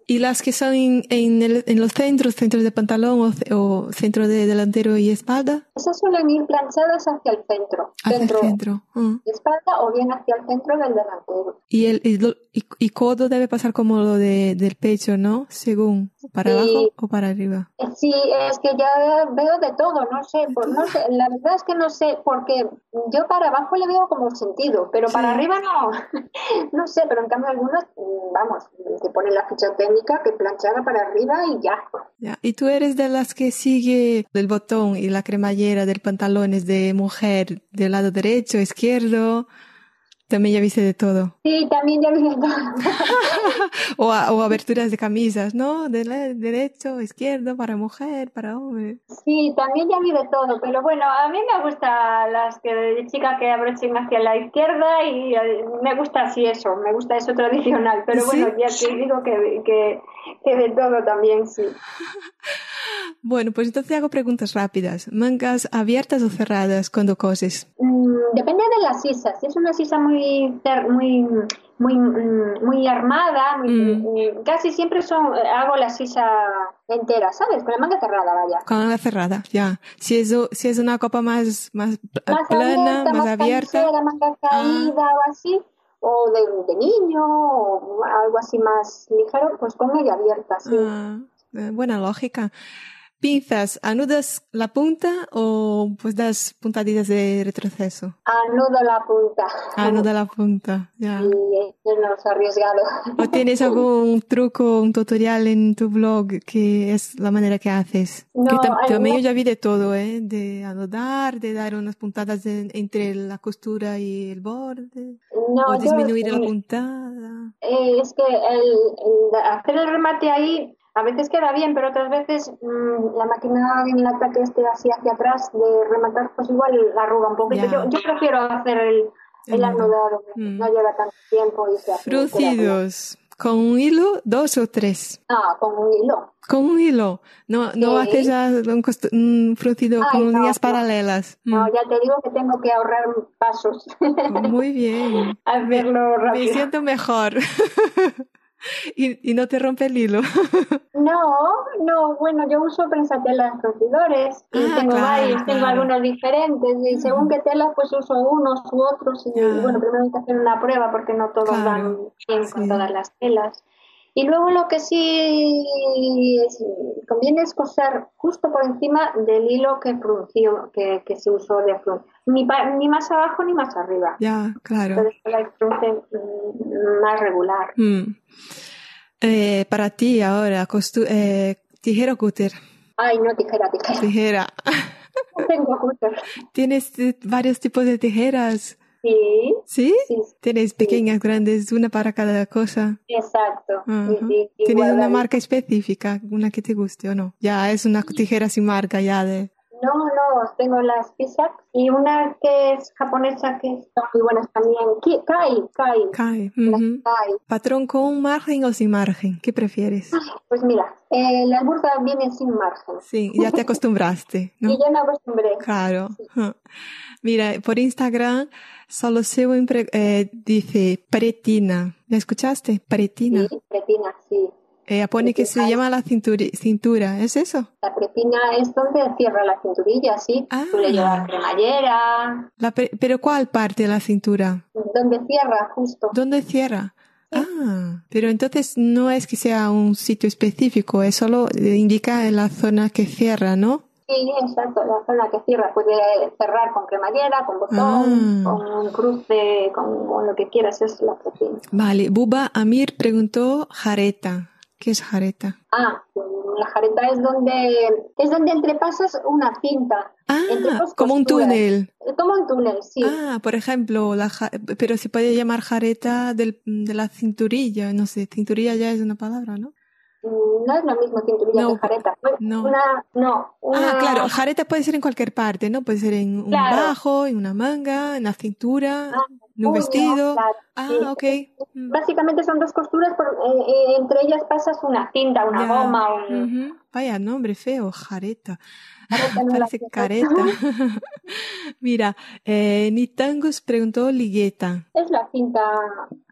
¿Y las que son en los centros de pantalón o centro de delantero y espalda? Esas suelen ir planchadas hacia el centro. Hacia Centro el centro. de espalda o bien hacia el centro del delantero. Y codo debe pasar como lo del pecho, ¿no? Según, para abajo o para arriba. Sí, es que ya veo de todo, no sé, no sé, la verdad es que no sé, porque yo para abajo le veo como sentido, pero Sí. para arriba no, no sé, pero en cambio algunos, vamos, te ponen la ficha técnica que planchada para arriba y ya. Ya. ¿Y tú eres de las que sigue el botón y la cremallera del pantalón es de mujer del lado derecho, izquierdo? También ya viste de todo. Sí, también ya vi de todo. o aberturas de camisas, ¿no? Derecho, izquierdo, para mujer, para hombre. Sí, también ya vi de todo, pero bueno, a mí me gusta las que de chica que abrochen hacia la izquierda y me gusta así eso, me gusta eso tradicional, pero bueno, ¿Sí? ya te digo que de todo también, sí. Bueno, pues entonces hago preguntas rápidas. ¿Mangas abiertas o cerradas cuando coses? Depende de la sisa. Si es una sisa muy armada, casi siempre hago la sisa entera, ¿sabes? Con la manga cerrada, vaya. Con la cerrada, ya. Si es una copa más plana, abierta, más más abierta. camisera, manga caída o así, o de niño, o algo así más ligero, pues con ella abierta, sí. Buena lógica. ¿Pinzas, anudas la punta o pues das puntaditas de retroceso? Anudo la punta. Anuda la punta, ya. Y no es arriesgado. ¿O tienes algún truco, un tutorial en tu blog que es la manera que haces? No, que también yo ya vi de todo, ¿eh? De anudar, de dar unas puntadas entre la costura y el borde, o disminuir la puntada. Es que hacer el remate ahí a veces queda bien, pero otras veces la máquina en la que esté así hacia atrás de rematar, pues igual la arruga un poquito. Ya. Yo prefiero hacer el anudado, que no lleva tanto tiempo y se hace. Fruncidos. ¿Con un hilo, 2 o 3? Con un hilo. Con un hilo. No haces un fruncido con líneas paralelas. No, ya te digo que tengo que ahorrar pasos. Muy bien. Hacerlo rápido. Me siento mejor. y no te rompe el hilo. No, bueno, yo uso prensatelas fruncedores y tengo varios, tengo algunos diferentes y según qué tela pues uso unos u otros y bueno, primero hay que hacer una prueba porque no todos van bien con todas las telas. Y luego lo que sí conviene es coser justo por encima del hilo que frunció, que se usó de frunce. Ni más abajo ni más arriba. Ya, claro. Entonces el frunce más regular. Para ti ahora, tijera o cúter. Ay, no, tijera. Tijera. No tengo cúter. ¿Tienes varios tipos de tijeras? Sí. ¿Sí? ¿Tienes pequeñas, grandes, una para cada cosa? Exacto. ¿Tienes una marca específica, una que te guste o no? Ya es una tijera sin marca ya de... No, tengo las Pisac y una que es japonesa que están muy buenas también. Kai. Kai. Kai. ¿Patrón con margen o sin margen? ¿Qué prefieres? Pues mira, las burdas vienen sin margen. Sí, ya te acostumbraste, ¿no? Y ya me acostumbré. Claro. Sí. Mira, por Instagram solo dice pretina. ¿La escuchaste? Pretina. Sí, pretina, sí. Pone que se llama la cintura. ¿Es eso? La pretina es donde cierra la cinturilla, sí. Suele llevar cremallera. ¿Pero cuál parte de la cintura? Donde cierra, justo. ¿Dónde cierra? Sí. Pero entonces no es que sea un sitio específico, es solo indica en la zona que cierra, ¿no? Sí, exacto, la zona que cierra. Puede cerrar con cremallera, con botón, con un cruce, con lo que quieras, es la pretina. Vale, Buba Amir preguntó jareta. ¿Qué es jareta? La jareta es donde entrepasas una cinta. Como un túnel. Como un túnel, sí. Por ejemplo, pero se puede llamar jareta de la cinturilla, no sé, cinturilla ya es una palabra, ¿no? No es lo mismo cinturilla que jareta. Claro, jareta puede ser en cualquier parte, ¿no? Puede ser en un bajo, en una manga, en la cintura, en un vestido. Claro, sí. Ok. Básicamente son dos costuras, entre ellas pasas una cinta, una goma. Vaya nombre feo, jareta. Parece careta. Mira, Nitangos preguntó ligueta. Es la cinta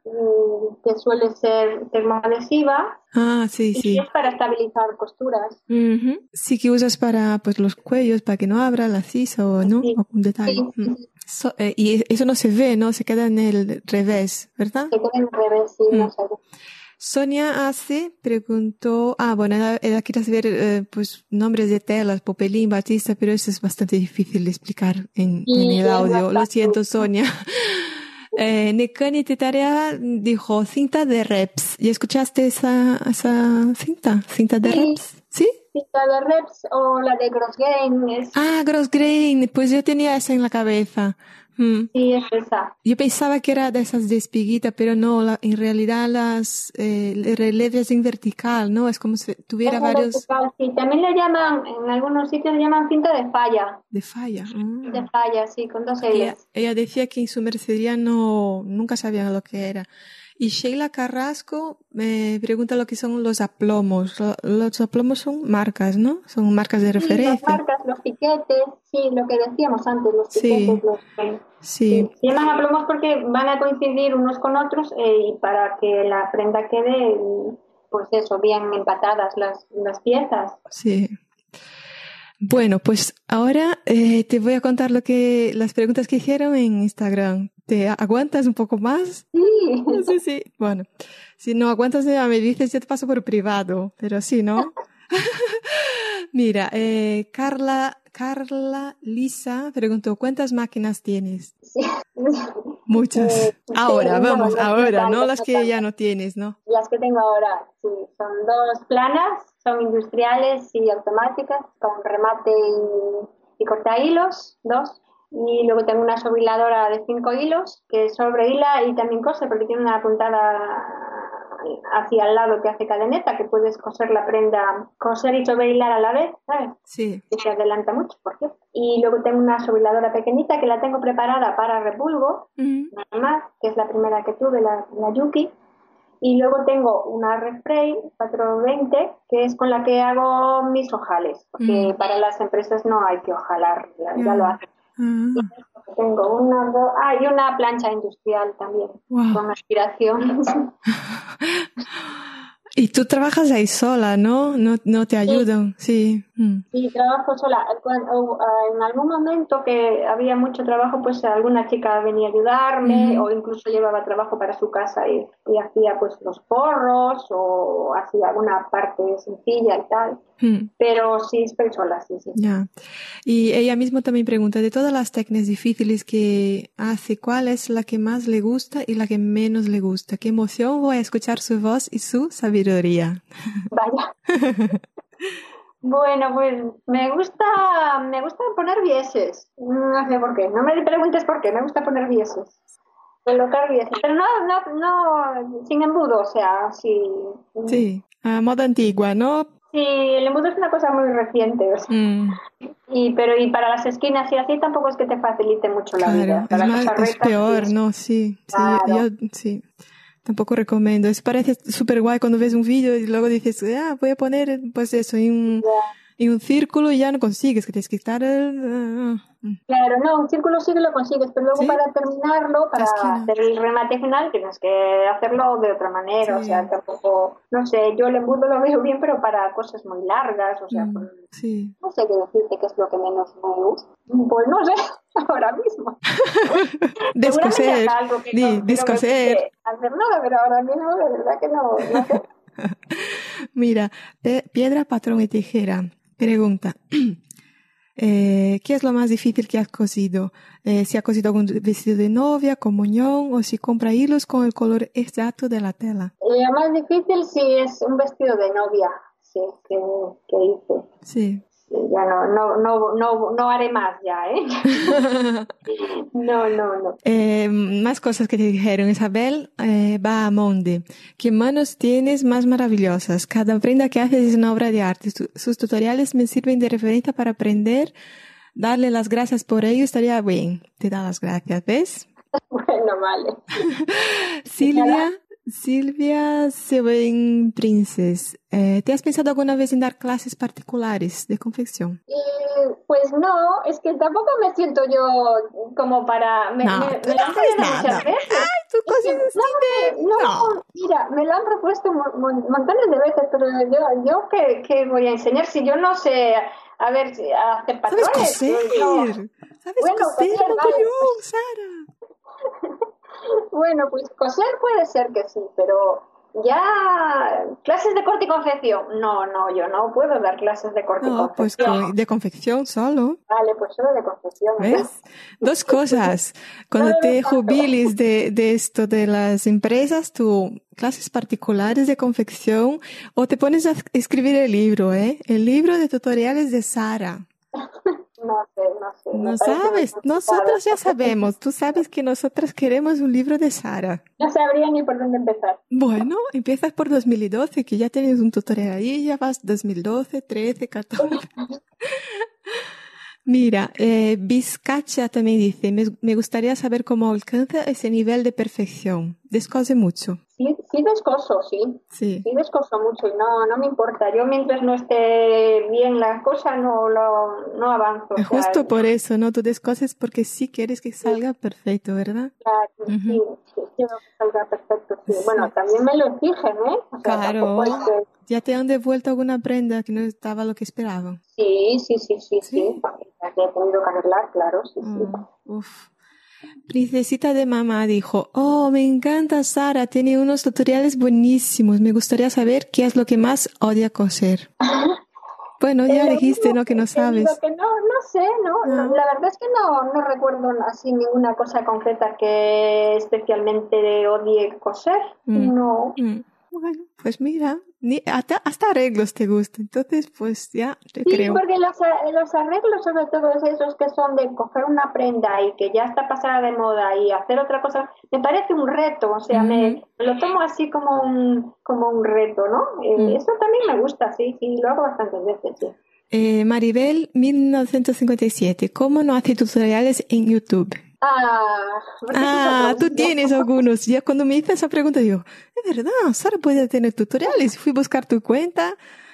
que suele ser termoadhesiva. Ah, sí, Y sí. es para estabilizar costuras. Ujú. Sí que usas para pues los cuellos, para que no abra la sisa o no, Sí, algún detalle. sí, sí, sí. Y eso no se ve, ¿no? Se queda en el revés, ¿verdad? Se queda en revés, sí, Mm. no sé. Sonia Ace preguntó, bueno, ella quiere saber pues nombres de telas, popelín, batista, pero eso es bastante difícil de explicar en Y el es audio. Lo bastante. siento, Sonia. Nekani Tetaria dijo cinta de reps. ¿Y escuchaste esa cinta? ¿Cinta de Sí, reps? ¿Sí? sí, la de Reps o la de Grossgain Ah, Grossgrain. Pues yo tenía esa en la cabeza. Mm. sí, es esa. Yo pensaba que era de esas de espiguita, pero no, en realidad las relieves en vertical, ¿no? Es como si tuviera Es en varios vertical, sí. También le llaman, en algunos sitios le llaman cinta de falla. de falla. De falla, sí, con dos Porque L's. ella decía que en su mercería nunca sabían lo que era. Y Sheila Carrasco me pregunta lo que son los aplomos. Los aplomos son marcas, ¿no? Son marcas de Sí, las referencia. marcas, los piquetes, sí, lo que decíamos antes, los Sí, piquetes, sí. sí. Se llaman aplomos porque van a coincidir unos con otros y para que la prenda quede, pues eso, bien empatadas las piezas. Sí. Bueno, pues ahora te voy a contar las preguntas que hicieron en Instagram. ¿Te aguantas un poco más? Sí, Sí, sí. Bueno, si no aguantas ya me dices, yo te paso por privado, pero sí, ¿no? Mira, Carla Lisa preguntó, ¿cuántas máquinas tienes? sí. Muchas. Sí, Ahora, no, vamos, no ahora, no tantas, las no que ya tantas. no tienes, ¿no? Las que tengo ahora, sí, son dos planas, son industriales y automáticas, con remate y cortahilos, dos. Y luego tengo una sobiladora de 5 hilos que sobrehila y también cose porque tiene una puntada hacia el lado que hace cadeneta, que puedes coser la prenda, coser y sobrehilar a la vez, ¿sabes? Sí. Que se adelanta mucho, por cierto. Y luego tengo una sobiladora pequeñita que la tengo preparada para repulgo, Ujú. nada más, que es la primera que tuve, la Yuki. Y luego tengo una Refray 420, que es con la que hago mis ojales, porque Mm. para las empresas no hay que ojalar, ya lo Ya. hacen. Y Ah, tengo y una plancha industrial también, wow. con aspiración. Y tú trabajas ahí sola, ¿no? No te Sí, ayudan, sí. Mm. sí, trabajo sola. En algún momento que había mucho trabajo, pues alguna chica venía a ayudarme Ujú. o incluso llevaba trabajo para su casa y hacía pues los forros o hacía alguna parte sencilla y tal. Mm. Pero sí, estoy sola, sí, sí. Ya. Y ella misma también pregunta, de todas las técnicas difíciles que hace, ¿cuál es la que más le gusta y la que menos le gusta? Qué emoción voy a escuchar su voz y su sabiduría. Vaya. Bueno, pues me gusta poner vieses. No sé por qué. No me preguntes por qué. Me gusta poner vieses. Colocar vieses. Pero no, sin embudo, o sea, sí. Sí, a moda antigua, ¿no? Sí, el embudo es una cosa muy reciente, o sea. Mm, Y para las esquinas y así tampoco es que te facilite mucho la claro, vida. es Para más, es cosas sí peor, es ¿no? Sí, sí, claro. sí, tampoco recomiendo. Eso parece súper guay cuando ves un vídeo y luego dices, voy a poner, pues eso, en un círculo y ya no consigues, que tienes que estar, Claro, no, un círculo sí que lo consigues, pero luego ¿sí? para terminarlo, La para esquina, hacer el remate final, tienes que hacerlo de otra manera, o sea, sí, tampoco, no sé, yo el embudo lo veo bien, pero para cosas muy largas, o sea, sí. no sé qué decirte qué es lo que menos me gusta. Pues no sé, ahora mismo. Seguramente Descoser, habrá algo que no me descoser. guste hacer nada, pero ahora mismo de verdad que no sé. Mira, Piedra, Patrón y Tijera pregunta, ¿qué es lo más difícil que has cosido? Si ha cosido algún vestido de novia, comunión, o si compra hilos con el color exacto de la tela. Lo más difícil sí es un vestido de novia, sí, que hice. Sí. Sí, ya no haré más ya, ¿eh? No. Más cosas que te dijeron, Isabel, va a Monde. ¿Qué manos tienes más maravillosas? Cada prenda que haces es una obra de arte. Sus tutoriales me sirven de referencia para aprender. Darle las gracias por ello estaría bien. Te da las gracias, ¿ves? Bueno, vale. Silvia, Silvia Seven Princess, ¿te has pensado alguna vez en dar clases particulares de confección? Pues no, es que tampoco me siento yo como para... Me No, me tú me no lo han haces pedido muchas nada. veces. Ay, tú Es que cosas así de... No. mira, me lo han propuesto montones de veces, pero yo ¿qué voy a enseñar si yo no sé, a ver, a hacer ¿Sabes patrones? coser? Pues no. ¿Sabes Bueno, coser, coser, vale. mogollón, Sara? Bueno, pues coser puede ser que sí, pero ya clases de corte y confección. No, yo no puedo dar clases de corte y No, pues confección. de confección solo. Vale, pues solo de confección. ¿Ves? Dos cosas. No Cuando me te ves tanto. jubiles de esto de las empresas, tú clases particulares de confección o te pones a escribir el libro, ¿eh? El libro de tutoriales de Sara. No sé, me No parece muy sabes, complicado. nosotros ya sabemos. Tú sabes que nosotras queremos un libro de Sara. No sabría ni por dónde empezar. Bueno, empiezas por 2012, que ya tienes un tutorial ahí, ya vas 2012, 13, 14. Mira, Vizcacha también dice, me gustaría saber cómo alcanza ese nivel de perfección. Descose mucho. Sí descoso, sí. Sí. Sí descoso mucho y no me importa. Yo mientras no esté bien la cosa no avanzo. O Es sea, justo por eso, ¿no? Tú descoses porque sí quieres que sí, salga perfecto, ¿verdad? claro, Ujú. sí, quiero que salga perfecto, sí. Bueno, Sí. también me lo exigen, ¿eh? O sea, tampoco es Claro. que... ¿Ya te han devuelto alguna prenda que no estaba lo que esperaban? Sí. Sí. Las he tenido que arreglar, claro, sí. Uf. Princesita de mamá dijo, oh, me encanta Sara, tiene unos tutoriales buenísimos. Me gustaría saber qué es lo que más odia coser. Bueno, ya Lo dijiste, mismo ¿no? Que no te digo sabes. que no sé, No. la verdad es que no recuerdo así ninguna cosa concreta que especialmente odie coser. Mm, No. Bueno, pues mira, hasta arreglos te gustan. Entonces, pues ya te Sí, creo. porque los arreglos, sobre todo esos que son de coger una prenda y que ya está pasada de moda y hacer otra cosa, me parece un reto, o sea, Ujú, me lo tomo así como un reto, ¿no? mm. Eso también me gusta, sí, lo hago bastantes veces, sí. Maribel, 1957. ¿Cómo no hace tutoriales en YouTube? Porque ese es otro Ah, tú mundo. tienes algunos. Ya cuando me hice esa pregunta, digo, es verdad, Sara puede tener tutoriales. Fui a buscar tu cuenta.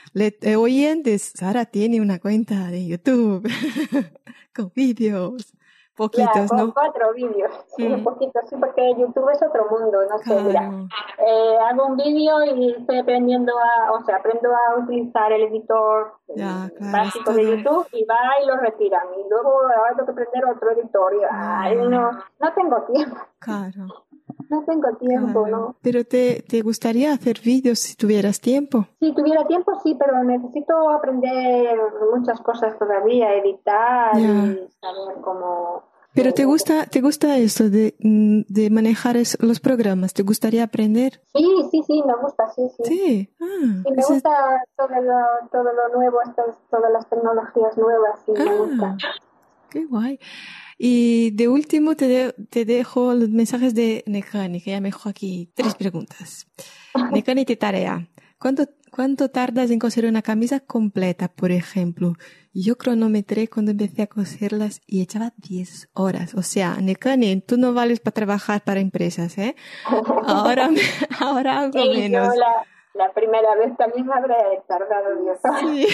Oyentes, Sara tiene una cuenta de YouTube con vídeos. Ya, Poquitos, con ¿no? 4 vídeos, sí, un Mm, poquito, sí, porque YouTube es otro mundo, no sé, mira, claro. hago un vídeo y estoy aprendo a utilizar el editor Ya, claro, es básico de todo. YouTube y va y lo retiran, y luego ahora tengo que aprender otro editor, y ay, Wow, no tengo tiempo, claro, no tengo tiempo, claro. ¿no? Pero te gustaría hacer vídeos si tuvieras tiempo. Si tuviera tiempo, sí, pero necesito aprender muchas cosas todavía, editar Ya. y saber cómo... Pero te gusta eso de manejar los programas? ¿Te gustaría aprender? Sí, me gusta, sí. Sí. Sí, me gusta todo lo nuevo, todas las tecnologías nuevas, sí, me Ah, gusta. qué guay. Y de último te dejo los mensajes de Nekani, que ya me dejó aquí 3 preguntas. Nekani te tarea. ¿Cuánto tardas en coser una camisa completa, por ejemplo? Yo cronometré cuando empecé a coserlas y echaba 10 horas. O sea, Nekani, tú no vales para trabajar para empresas, ¿eh? Ahora, ahora algo Sí, yo menos. la primera vez también habré tardado 10 horas. Sí.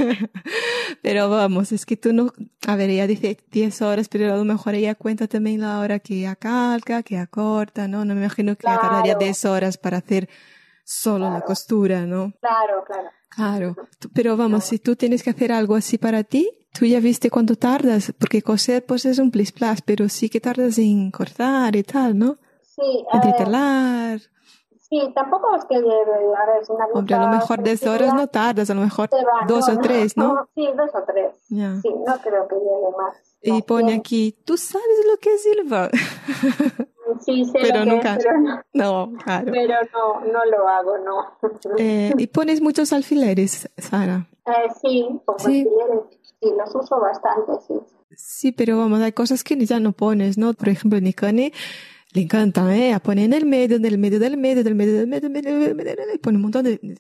Pero vamos, es que tú no, a ver, ella dice 10 horas, pero a lo mejor ella cuenta también la hora que ella calca, que ella corta, ¿no? No me imagino que ella tardaría Claro, 10 horas para hacer solo la claro, costura, ¿no? claro. Claro. Pero vamos, si tú tienes que hacer algo así para ti, tú ya viste cuánto tardas, porque coser pues es un plis plas, pero sí que tardas en cortar y tal, ¿no? Sí, En tritelar. sí, tampoco es que lleve, a ver, si una Hombre, a lo blusa mejor 10 horas sencilla, no tardas, a lo mejor se va, 2 o 3, ¿no? sí, 2 o 3. Ya. Sí, no creo que lleve más, Y pone bien. aquí, ¿tú sabes lo que es silbar? Sí, sé lo Pero que es, nunca. No, claro. pero no lo hago, no. Y pones muchos alfileres, Sara. Sí, pongo Sí, alfileres, sí, los uso bastante, sí. sí, pero vamos, hay cosas que ya no pones, ¿no? Por ejemplo, Nikane le encanta, ¿eh? A poner en el medio, en el medio del medio, del medio, del medio, del medio, del medio, del medio, pone un montón de...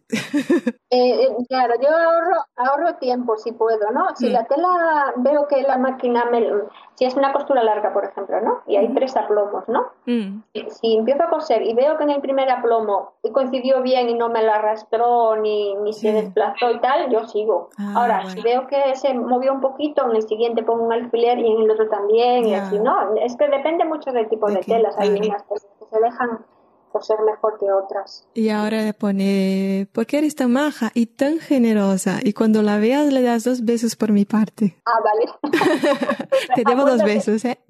Claro, yo ahorro tiempo si puedo, ¿no? Si Mm, la tela veo que la máquina si es una costura larga, por ejemplo, ¿no? Y hay 3 aplomos, ¿no? Si empiezo a coser y veo que en el primer aplomo coincidió bien y no me la arrastró ni se desplazó y tal, yo sigo. Ahora, si veo que se movió un poquito, en el siguiente pongo un alfiler y en el otro también, y así, ¿no? Es que depende mucho del tipo de telas. Hay unas que se dejan coser mejor que otras. Y ahora pone, ¿por qué eres tan maja y tan generosa? Y cuando la veas le das 2 besos por mi parte. Ah, vale. Te debo 2 besos, ¿eh?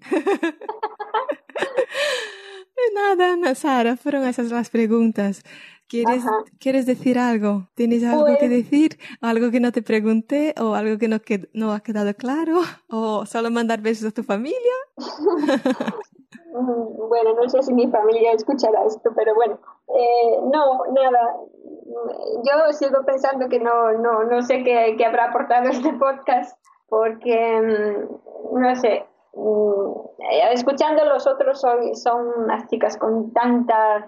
Nada, Sara, fueron esas las preguntas. ¿Quieres decir algo? ¿Tienes algo que decir? ¿Algo que no te pregunté? ¿O algo que no ha quedado claro? ¿O solo mandar besos a tu familia? Bueno, no sé si mi familia escuchará esto, pero bueno, no, nada. Yo sigo pensando que no sé qué habrá aportado este podcast, porque, no sé, escuchando los otros son unas chicas con tantas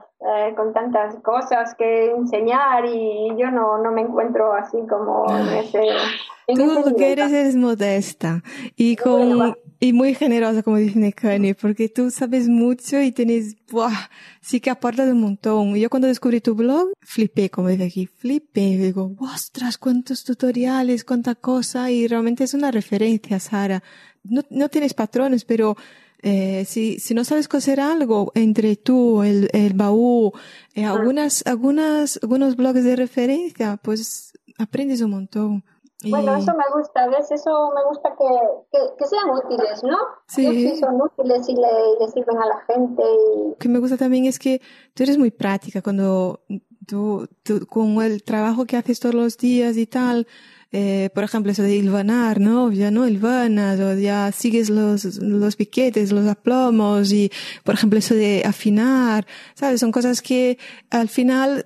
cosas que enseñar y yo no me encuentro así como en ese... Tú lo que eres modesta y muy generosa, como dice Nekani, porque tú sabes mucho y tienes, sí que aportas un montón. Yo cuando descubrí tu blog, flipé, como dice aquí, digo, ostras, cuántos tutoriales, cuánta cosa, y realmente es una referencia, Sara. No tienes patrones, pero si no sabes coser algo entre tú, el baú, algunos blogs de referencia, pues aprendes un montón. Bueno, eso me gusta, ¿ves? Eso me gusta que sean útiles, ¿no? Sí, son útiles y le sirven a la gente. Lo que me gusta también es que tú eres muy práctica cuando tú con el trabajo que haces todos los días y tal, por ejemplo, eso de hilvanar, ¿no? Ya no hilvanas, o ya sigues los piquetes, los aplomos y, por ejemplo, eso de afinar, ¿sabes? Son cosas que al final,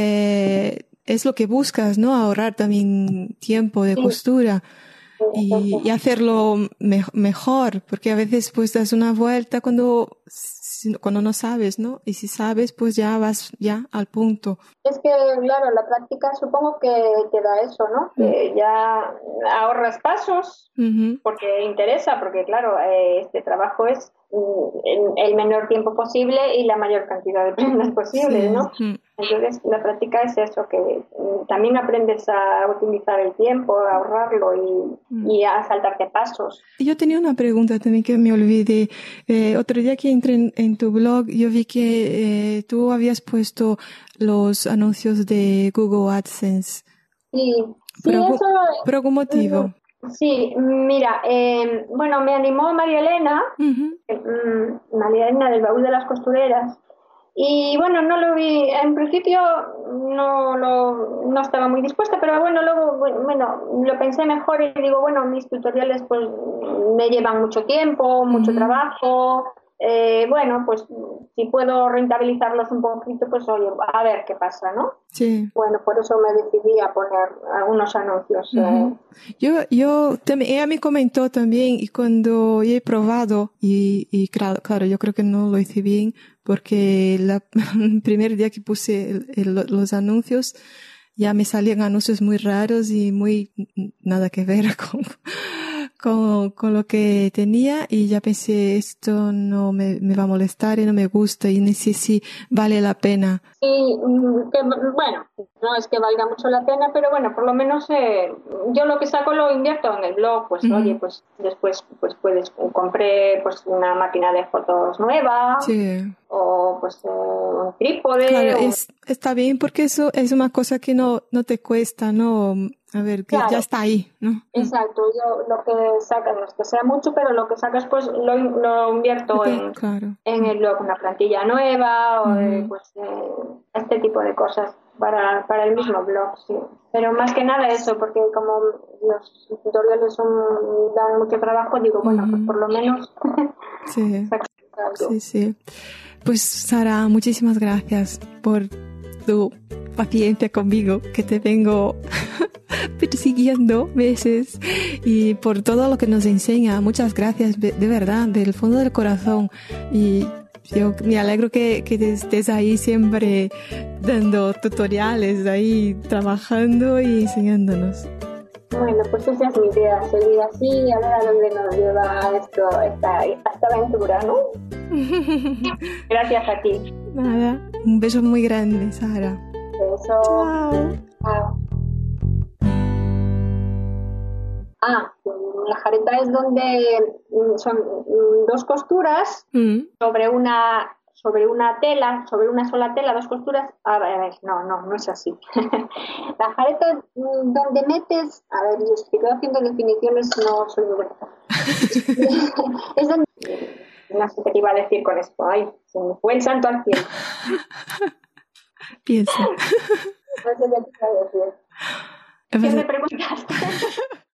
es lo que buscas, ¿no? Ahorrar también tiempo de costura y hacerlo mejor, porque a veces pues das una vuelta cuando no sabes, ¿no? Y si sabes, pues ya vas al punto. Es que, claro, la práctica supongo que te da eso, ¿no? Que ya ahorras pasos porque interesa, porque claro, este trabajo es el menor tiempo posible y la mayor cantidad de prendas posibles, ¿no? Entonces, la práctica es eso, que también aprendes a utilizar el tiempo, a ahorrarlo y a saltarte pasos. Yo tenía una pregunta también que me olvidé. Otro día que entré en tu blog, yo vi que tú habías puesto los anuncios de Google AdSense. Sí, ¿Por algún motivo? Sí, mira, bueno, me animó María Elena, María Elena del Baúl de las Costureras, y bueno, no lo vi, en principio no estaba muy dispuesta, pero bueno, luego, bueno, lo pensé mejor y digo, bueno, mis tutoriales pues me llevan mucho tiempo, mucho trabajo, bueno, pues si puedo rentabilizarlos un poquito, pues oye, a ver qué pasa, ¿no? Sí. Bueno, por eso me decidí a poner algunos anuncios. Yo también, ella me comentó también y cuando he probado y claro, yo creo que no lo hice bien porque el primer día que puse los anuncios ya me salían anuncios muy raros y muy nada que ver con lo que tenía y ya pensé esto no me va a molestar y no me gusta y no sé si vale la pena. Sí, bueno, no es que valga mucho la pena, pero bueno, por lo menos yo lo que saco lo invierto en el blog, pues oye, pues después pues compré pues una máquina de fotos nueva o pues un trípode. Claro, está bien porque eso es una cosa que no te cuesta, ¿no? A ver, que ya está ahí, ¿no? Exacto, yo lo que sacas no es que sea mucho, pero lo que sacas pues lo invierto en el blog, una plantilla nueva o pues este tipo de cosas para el mismo blog, sí. Pero más que nada eso, porque como los tutoriales dan mucho trabajo, digo, bueno, pues por lo menos sí. Sí. Pues Sara, muchísimas gracias por tu paciencia conmigo, que te vengo persiguiendo meses y por todo lo que nos enseña. Muchas gracias, de verdad, del fondo del corazón. Y yo me alegro que estés ahí siempre dando tutoriales, ahí trabajando y enseñándonos. Bueno, pues esa es mi idea, seguir así, a ver a dónde nos lleva esta aventura, ¿no? Gracias a ti. Nada, un beso muy grande, Sara. Beso. Chao. Chao. La jareta es donde son dos costuras sobre una tela, sobre una sola tela, dos costuras. A ver, no es así. La jareta donde metes, a ver, yo estoy haciendo definiciones, no soy muy buena. Es donde, no sé qué te iba a decir con esto, ay, se me fue el santo al cielo. Piensa. No sé qué te iba a decir. ¿Qué me preguntaste?